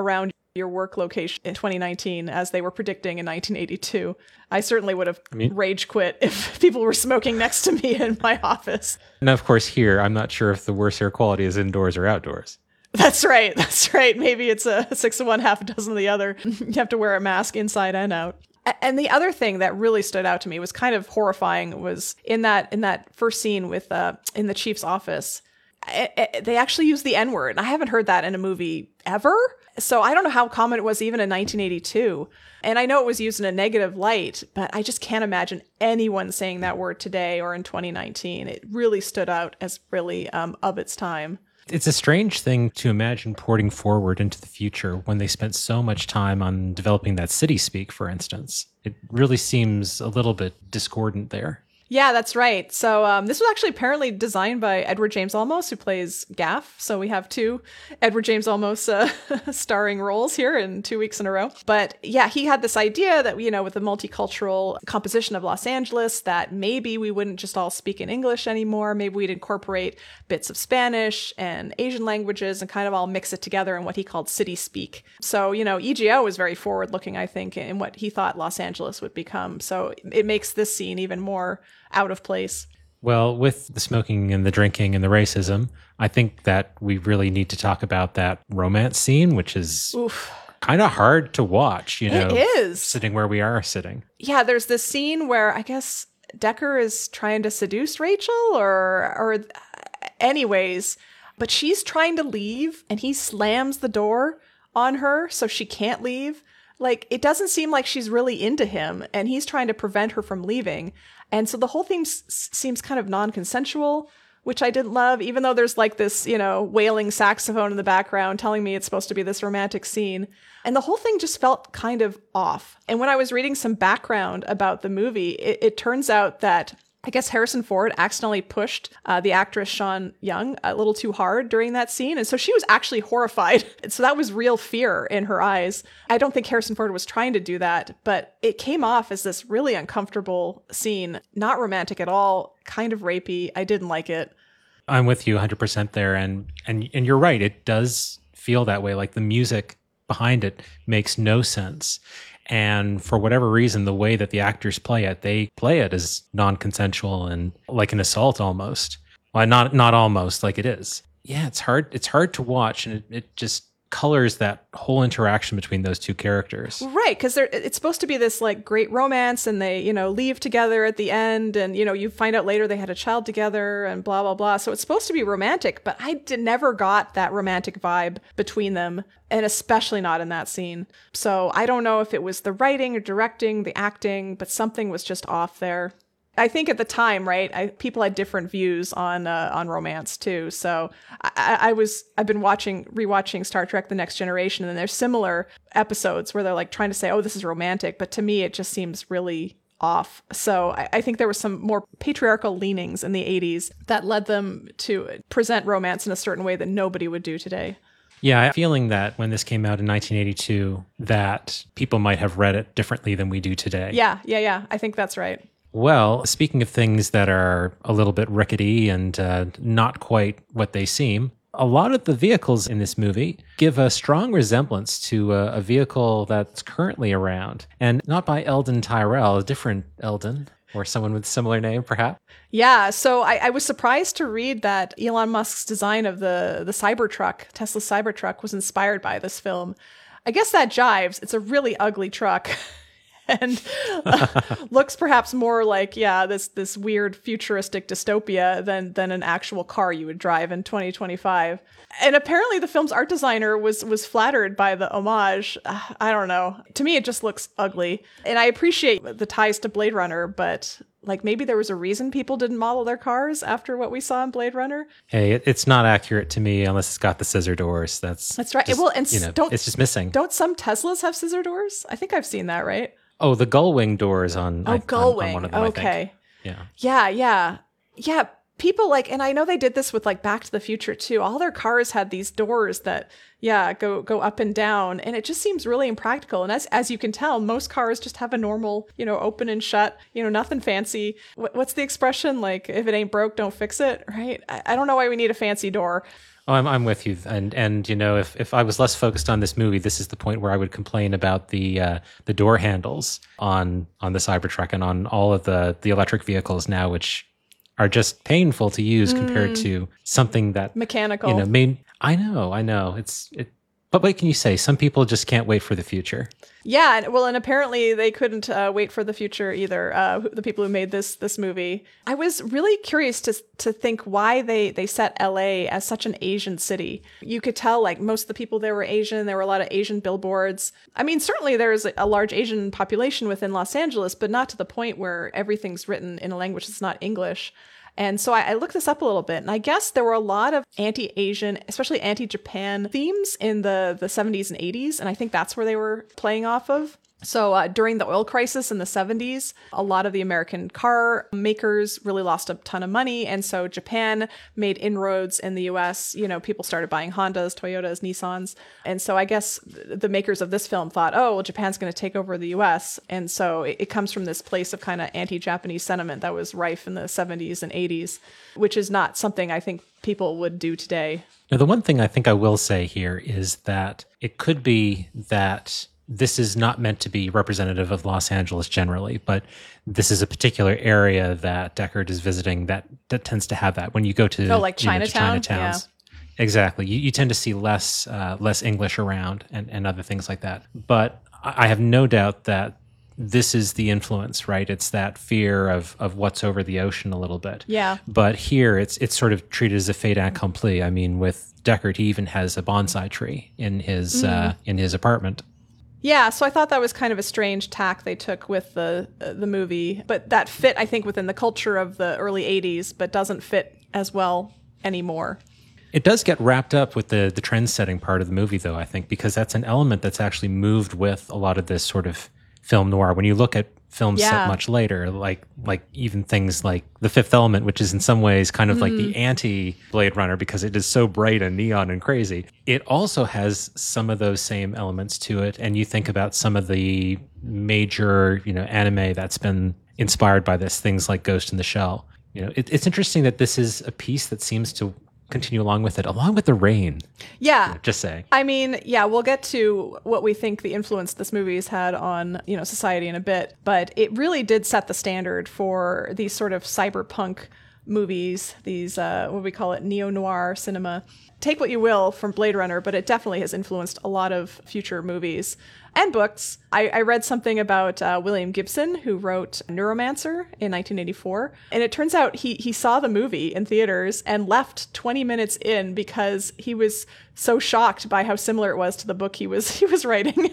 your work location in twenty nineteen as they were predicting in nineteen eighty-two. I certainly would have I mean, rage quit if people were smoking next to me in my office. And of course, here, I'm not sure if the worst air quality is indoors or outdoors. That's right. That's right. Maybe it's a six of one, half a dozen of the other. You have to wear a mask inside and out. And the other thing that really stood out to me was kind of horrifying was in that in that first scene with uh, in the chief's office. It, it, they actually use the N-word. I haven't heard that in a movie ever. So I don't know how common it was even in nineteen eighty-two. And I know it was used in a negative light, but I just can't imagine anyone saying that word today or in twenty nineteen. It really stood out as really um, of its time. It's a strange thing to imagine porting forward into the future when they spent so much time on developing that city speak, for instance. It really seems a little bit discordant there. Yeah, that's right. So um, this was actually apparently designed by Edward James Olmos, who plays Gaff. So we have two Edward James Olmos uh, starring roles here in two weeks in a row. But yeah, he had this idea that, you know, with the multicultural composition of Los Angeles, that maybe we wouldn't just all speak in English anymore. Maybe we'd incorporate bits of Spanish and Asian languages and kind of all mix it together in what he called city speak. So, you know, E G O was very forward looking, I think, in what he thought Los Angeles would become. So it makes this scene even more out of place. Well, with the smoking and the drinking and the racism, I think that we really need to talk about that romance scene, which is kind of hard to watch, you know, it is. Sitting where we are sitting. Yeah, there's this scene where I guess Decker is trying to seduce Rachel or, or anyways, but she's trying to leave and he slams the door on her so she can't leave. Like, it doesn't seem like she's really into him and he's trying to prevent her from leaving. And so the whole thing s- seems kind of non-consensual, which I didn't love, even though there's like this, you know, wailing saxophone in the background telling me it's supposed to be this romantic scene. And the whole thing just felt kind of off. And when I was reading some background about the movie, it, it turns out that I guess Harrison Ford accidentally pushed uh, the actress Sean Young a little too hard during that scene. And so she was actually horrified. So that was real fear in her eyes. I don't think Harrison Ford was trying to do that, but it came off as this really uncomfortable scene, not romantic at all, kind of rapey. I didn't like it. I'm with you one hundred percent there. And, and, and you're right. It does feel that way. Like the music behind it makes no sense. And for whatever reason, the way that the actors play it, they play it as non-consensual and like an assault almost. Well, not not almost, like it is. Yeah, it's hard. It's hard to watch, and it, it just colors that whole interaction between those two characters. Right, because it's supposed to be this like great romance, and they, you know, leave together at the end, and you know, you find out later they had a child together, and blah blah blah. So it's supposed to be romantic, but I did, never got that romantic vibe between them, and especially not in that scene. So I don't know if it was the writing or directing, the acting, but something was just off there. I think at the time, right, I, people had different views on uh, on romance too. So I, I was I've been watching rewatching Star Trek: The Next Generation, and there's similar episodes where they're like trying to say, "Oh, this is romantic," but to me, it just seems really off. So I, I think there was some more patriarchal leanings in the eighties that led them to present romance in a certain way that nobody would do today. Yeah, I'm feeling that when this came out in nineteen eighty-two, that people might have read it differently than we do today. Yeah, yeah, yeah. I think that's right. Well, speaking of things that are a little bit rickety and uh, not quite what they seem, a lot of the vehicles in this movie give a strong resemblance to a, a vehicle that's currently around. And not by Eldon Tyrell, a different Eldon, or someone with a similar name, perhaps. Yeah, so I, I was surprised to read that Elon Musk's design of the, the Cybertruck, Tesla Cybertruck, was inspired by this film. I guess that jives. It's a really ugly truck. And uh, looks perhaps more like, yeah, this this weird futuristic dystopia than than an actual car you would drive in twenty twenty-five. And apparently the film's art designer was was flattered by the homage. Uh, I don't know. To me, it just looks ugly. And I appreciate the ties to Blade Runner, but like maybe there was a reason people didn't model their cars after what we saw in Blade Runner. Hey, it, it's not accurate to me unless it's got the scissor doors. That's that's right. Just, well, and you know, don't, it's just missing. Don't some Teslas have scissor doors? I think I've seen that, right? Oh, the gull wing doors on, oh, I, gull on, wing. on one of them, okay. I think. Yeah. Yeah, yeah. Yeah. people like, and I know they did this with like Back to the Future too. All their cars had these doors that, yeah, go go up and down, and it just seems really impractical. And as as you can tell, most cars just have a normal, you know, open and shut, you know, nothing fancy. What, what's the expression? Like, if it ain't broke, don't fix it, right? I, I don't know why we need a fancy door. Oh, I'm I'm with you, and and you know, if, if I was less focused on this movie, this is the point where I would complain about the uh, the door handles on on the Cybertruck and on all of the the electric vehicles now, which are just painful to use mm. compared to something that mechanical. You know, main. I know, I know. It's it. But what can you say? Some people just can't wait for the future. Yeah, and, well, and apparently they couldn't uh, wait for the future either. Uh, the people who made this this movie. I was really curious to to think why they they set L A as such an Asian city. You could tell, like, most of the people there were Asian. There were a lot of Asian billboards. I mean, certainly there's a large Asian population within Los Angeles, but not to the point where everything's written in a language that's not English. And so I, I looked this up a little bit, and I guess there were a lot of anti-Asian, especially anti-Japan themes in the, the seventies and eighties, and I think that's where they were playing off of. So uh, during the oil crisis in the seventies, a lot of the American car makers really lost a ton of money. And so Japan made inroads in the U S. You know, people started buying Hondas, Toyotas, Nissans. And so I guess the makers of this film thought, oh, well, Japan's going to take over the U S. And so it, it comes from this place of kind of anti-Japanese sentiment that was rife in the seventies and eighties, which is not something I think people would do today. Now, the one thing I think I will say here is that it could be that this is not meant to be representative of Los Angeles generally, but this is a particular area that Deckard is visiting that, that tends to have that. When you go to, oh, like Chinatown? You know, to Chinatowns, yeah. Exactly. You, you tend to see less uh, less English around and, and other things like that. But I have no doubt that this is the influence, right? It's that fear of of what's over the ocean a little bit. Yeah. But here, it's it's sort of treated as a fait accompli. I mean, with Deckard, he even has a bonsai tree in his mm. uh, in his apartment. Yeah, so I thought that was kind of a strange tack they took with the uh, the movie, but that fit, I think, within the culture of the early eighties, but doesn't fit as well anymore. It does get wrapped up with the the trend-setting part of the movie, though, I think, because that's an element that's actually moved with a lot of this sort of film noir. When you look at films yeah. set much later, like like even things like The Fifth Element, which is in some ways kind of mm. like the anti-Blade Runner because it is so bright and neon and crazy. It also has some of those same elements to it. And you think about some of the major, you know, anime that's been inspired by this, things like Ghost in the Shell. You know, it, it's interesting that this is a piece that seems to continue along with it, along with The Rain. Yeah. You know, just saying. I mean, yeah, we'll get to what we think the influence this movie has had on, you know, society in a bit, but it really did set the standard for these sort of cyberpunk movies, these, uh, what we call it, neo-noir cinema. Take what you will from Blade Runner, but it definitely has influenced a lot of future movies and books. I, I read something about uh, William Gibson, who wrote Neuromancer in nineteen eighty-four. And it turns out he he saw the movie in theaters and left twenty minutes in because he was so shocked by how similar it was to the book he was he was writing.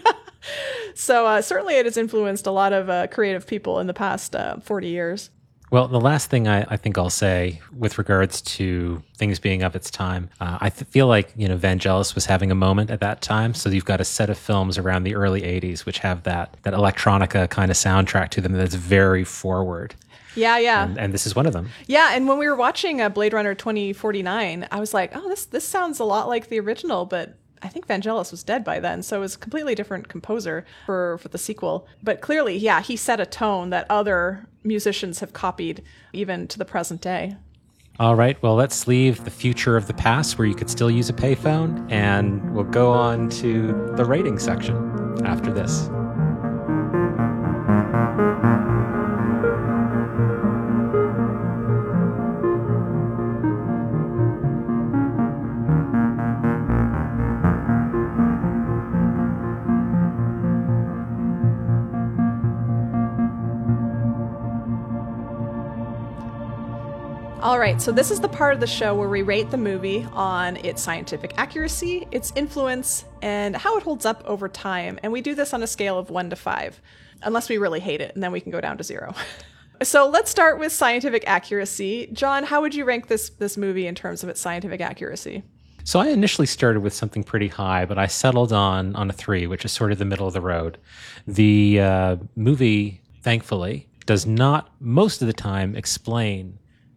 So uh, certainly it has influenced a lot of uh, creative people in the past uh, forty years. Well, the last thing I, I think I'll say with regards to things being of its time, uh, I th- feel like, you know, Vangelis was having a moment at that time. So you've got a set of films around the early eighties which have that that electronica kind of soundtrack to them that's very forward. Yeah, yeah. And, and this is one of them. Yeah, and when we were watching uh, Blade Runner twenty forty-nine, I was like, oh, this this sounds a lot like the original, but I think Vangelis was dead by then, so it was a completely different composer for, for the sequel. But clearly, yeah, he set a tone that other musicians have copied even to the present day. All right, well, let's leave the future of the past where you could still use a payphone, and we'll go on to the rating section after this. All right, so this is the part of the show where we rate the movie on its scientific accuracy, its influence, and how it holds up over time. And we do this on a scale of one to five, unless we really hate it, and then we can go down to zero. So let's start with scientific accuracy. John, how would you rank this this movie in terms of its scientific accuracy? So I initially started with something pretty high, but I settled on on a three, which is sort of the middle of the road. The uh, movie, thankfully, does not most of the time explain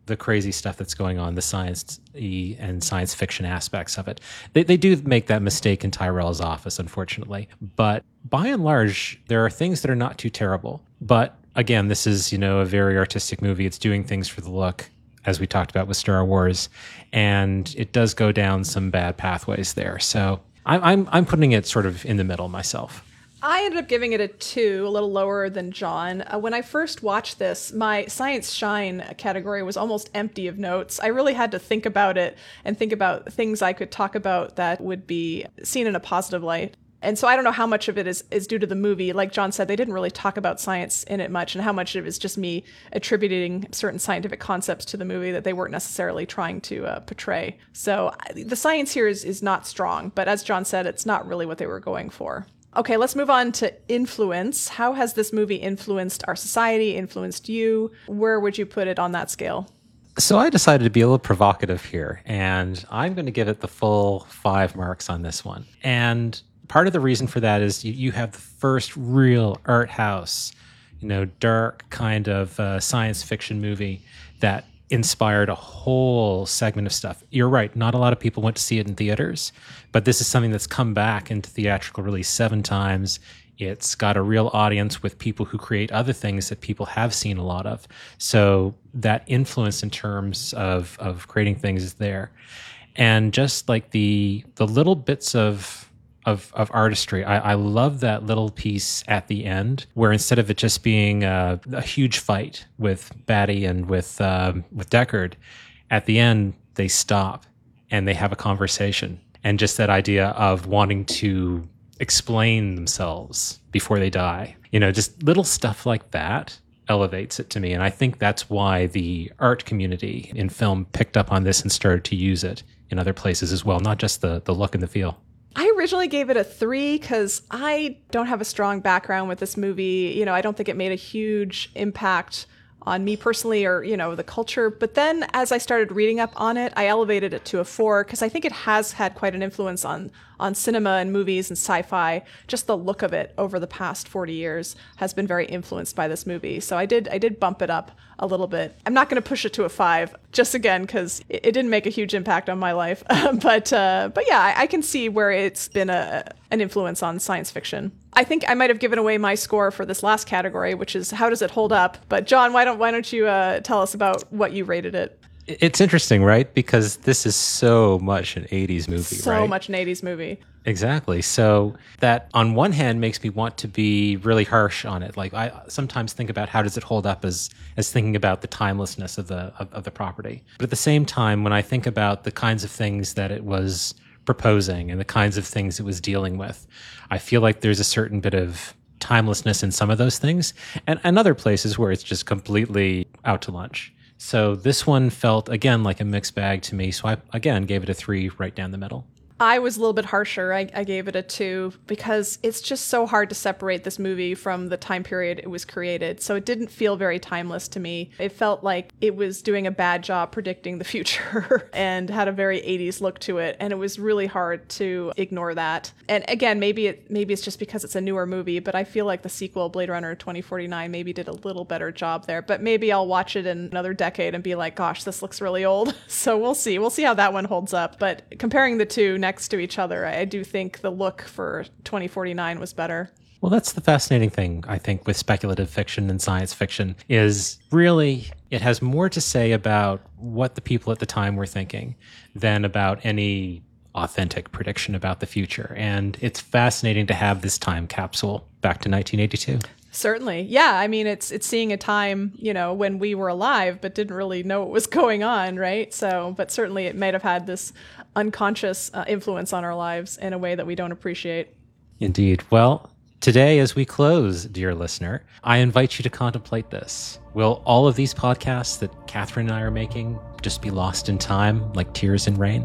the crazy stuff that's going on, the science and science fiction aspects of it. They, they do make that mistake in Tyrell's office, unfortunately. But by and large, there are things that are not too terrible. But again, this is, you know, a very artistic movie. It's doing things for the look, as we talked about with Star Wars, and it does go down some bad pathways there. So I'm I'm, I'm putting it sort of in the middle myself. I ended up giving it a two, a little lower than John. Uh, when I first watched this, my Science Shine category was almost empty of notes. I really had to think about it and think about things I could talk about that would be seen in a positive light. And so I don't know how much of it is, is due to the movie. Like John said, they didn't really talk about science in it much, and how much of it is just me attributing certain scientific concepts to the movie that they weren't necessarily trying to uh, portray. So the science here is, is not strong, but as John said, it's not really what they were going for. Okay, let's move on to influence. How has this movie influenced our society, influenced you? Where would you put it on that scale? So I decided to be a little provocative here, and I'm going to give it the full five marks on this one. And part of the reason for that is you, you have the first real art house, you know, dark kind of uh, science fiction movie that inspired a whole segment of stuff. You're right, not a lot of people went to see it in theaters, but this is something that's come back into theatrical release seven times. It's got a real audience with people who create other things that people have seen a lot of. So that influence in terms of of creating things is there. And just like the the little bits of Of, of artistry. I, I love that little piece at the end where instead of it just being a, a huge fight with Batty and with um, with Deckard, at the end they stop and they have a conversation. And just that idea of wanting to explain themselves before they die. You know, just little stuff like that elevates it to me. And I think that's why the art community in film picked up on this and started to use it in other places as well, not just the the look and the feel. I originally gave it a three because I don't have a strong background with this movie. You know, I don't think it made a huge impact on me personally or, you know, the culture. But then as I started reading up on it, I elevated it to a four because I think it has had quite an influence on on cinema and movies and sci-fi. Just the look of it over the past forty years has been very influenced by this movie. So I did I did bump it up a little bit. I'm not going to push it to a five, just again, because it, it didn't make a huge impact on my life. but uh, but yeah, I, I can see where it's been a an influence on science fiction. I think I might have given away my score for this last category, which is how does it hold up? But John, why don't why don't you uh, tell us about what you rated it? It's interesting, right? Because this is so much an eighties movie, so right? So much an eighties movie. Exactly. So that on one hand makes me want to be really harsh on it. Like I sometimes think about how does it hold up as as thinking about the timelessness of the of, of the property. But at the same time, when I think about the kinds of things that it was proposing and the kinds of things it was dealing with, I feel like there's a certain bit of timelessness in some of those things, and, and other places where it's just completely out to lunch. So this one felt, again, like a mixed bag to me. So I, again, gave it a three right down the middle. I was a little bit harsher. I, I gave it a two because it's just so hard to separate this movie from the time period it was created. So it didn't feel very timeless to me. It felt like it was doing a bad job predicting the future and had a very eighties look to it. And it was really hard to ignore that. And again, maybe it maybe it's just because it's a newer movie, but I feel like the sequel, Blade Runner twenty forty-nine, maybe did a little better job there. But maybe I'll watch it in another decade and be like, gosh, this looks really old. So we'll see. We'll see how that one holds up. But comparing the two next to each other, I do think the look for twenty forty-nine was better. Well, that's the fascinating thing, I think, with speculative fiction and science fiction, is really it has more to say about what the people at the time were thinking than about any authentic prediction about the future. And it's fascinating to have this time capsule back to nineteen eighty-two. Certainly. Yeah. I mean, it's it's seeing a time, you know, when we were alive, but didn't really know what was going on, right? So, but certainly it might have had this unconscious uh, influence on our lives in a way that we don't appreciate. Indeed. Well, today, as we close, dear listener, I invite you to contemplate this. Will all of these podcasts that Catherine and I are making just be lost in time like tears in rain?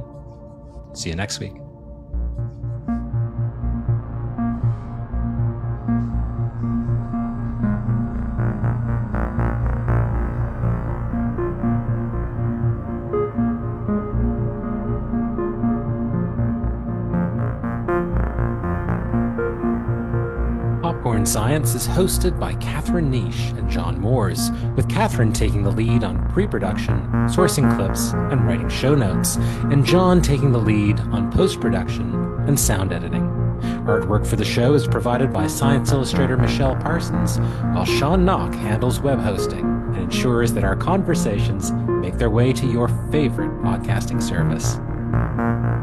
See you next week. Porn Science is hosted by Catherine Niche and John Moores, with Catherine taking the lead on pre-production, sourcing clips, and writing show notes, and John taking the lead on post-production and sound editing. Artwork for the show is provided by Science Illustrator Michelle Parsons, while Sean Knock handles web hosting and ensures that our conversations make their way to your favorite podcasting service.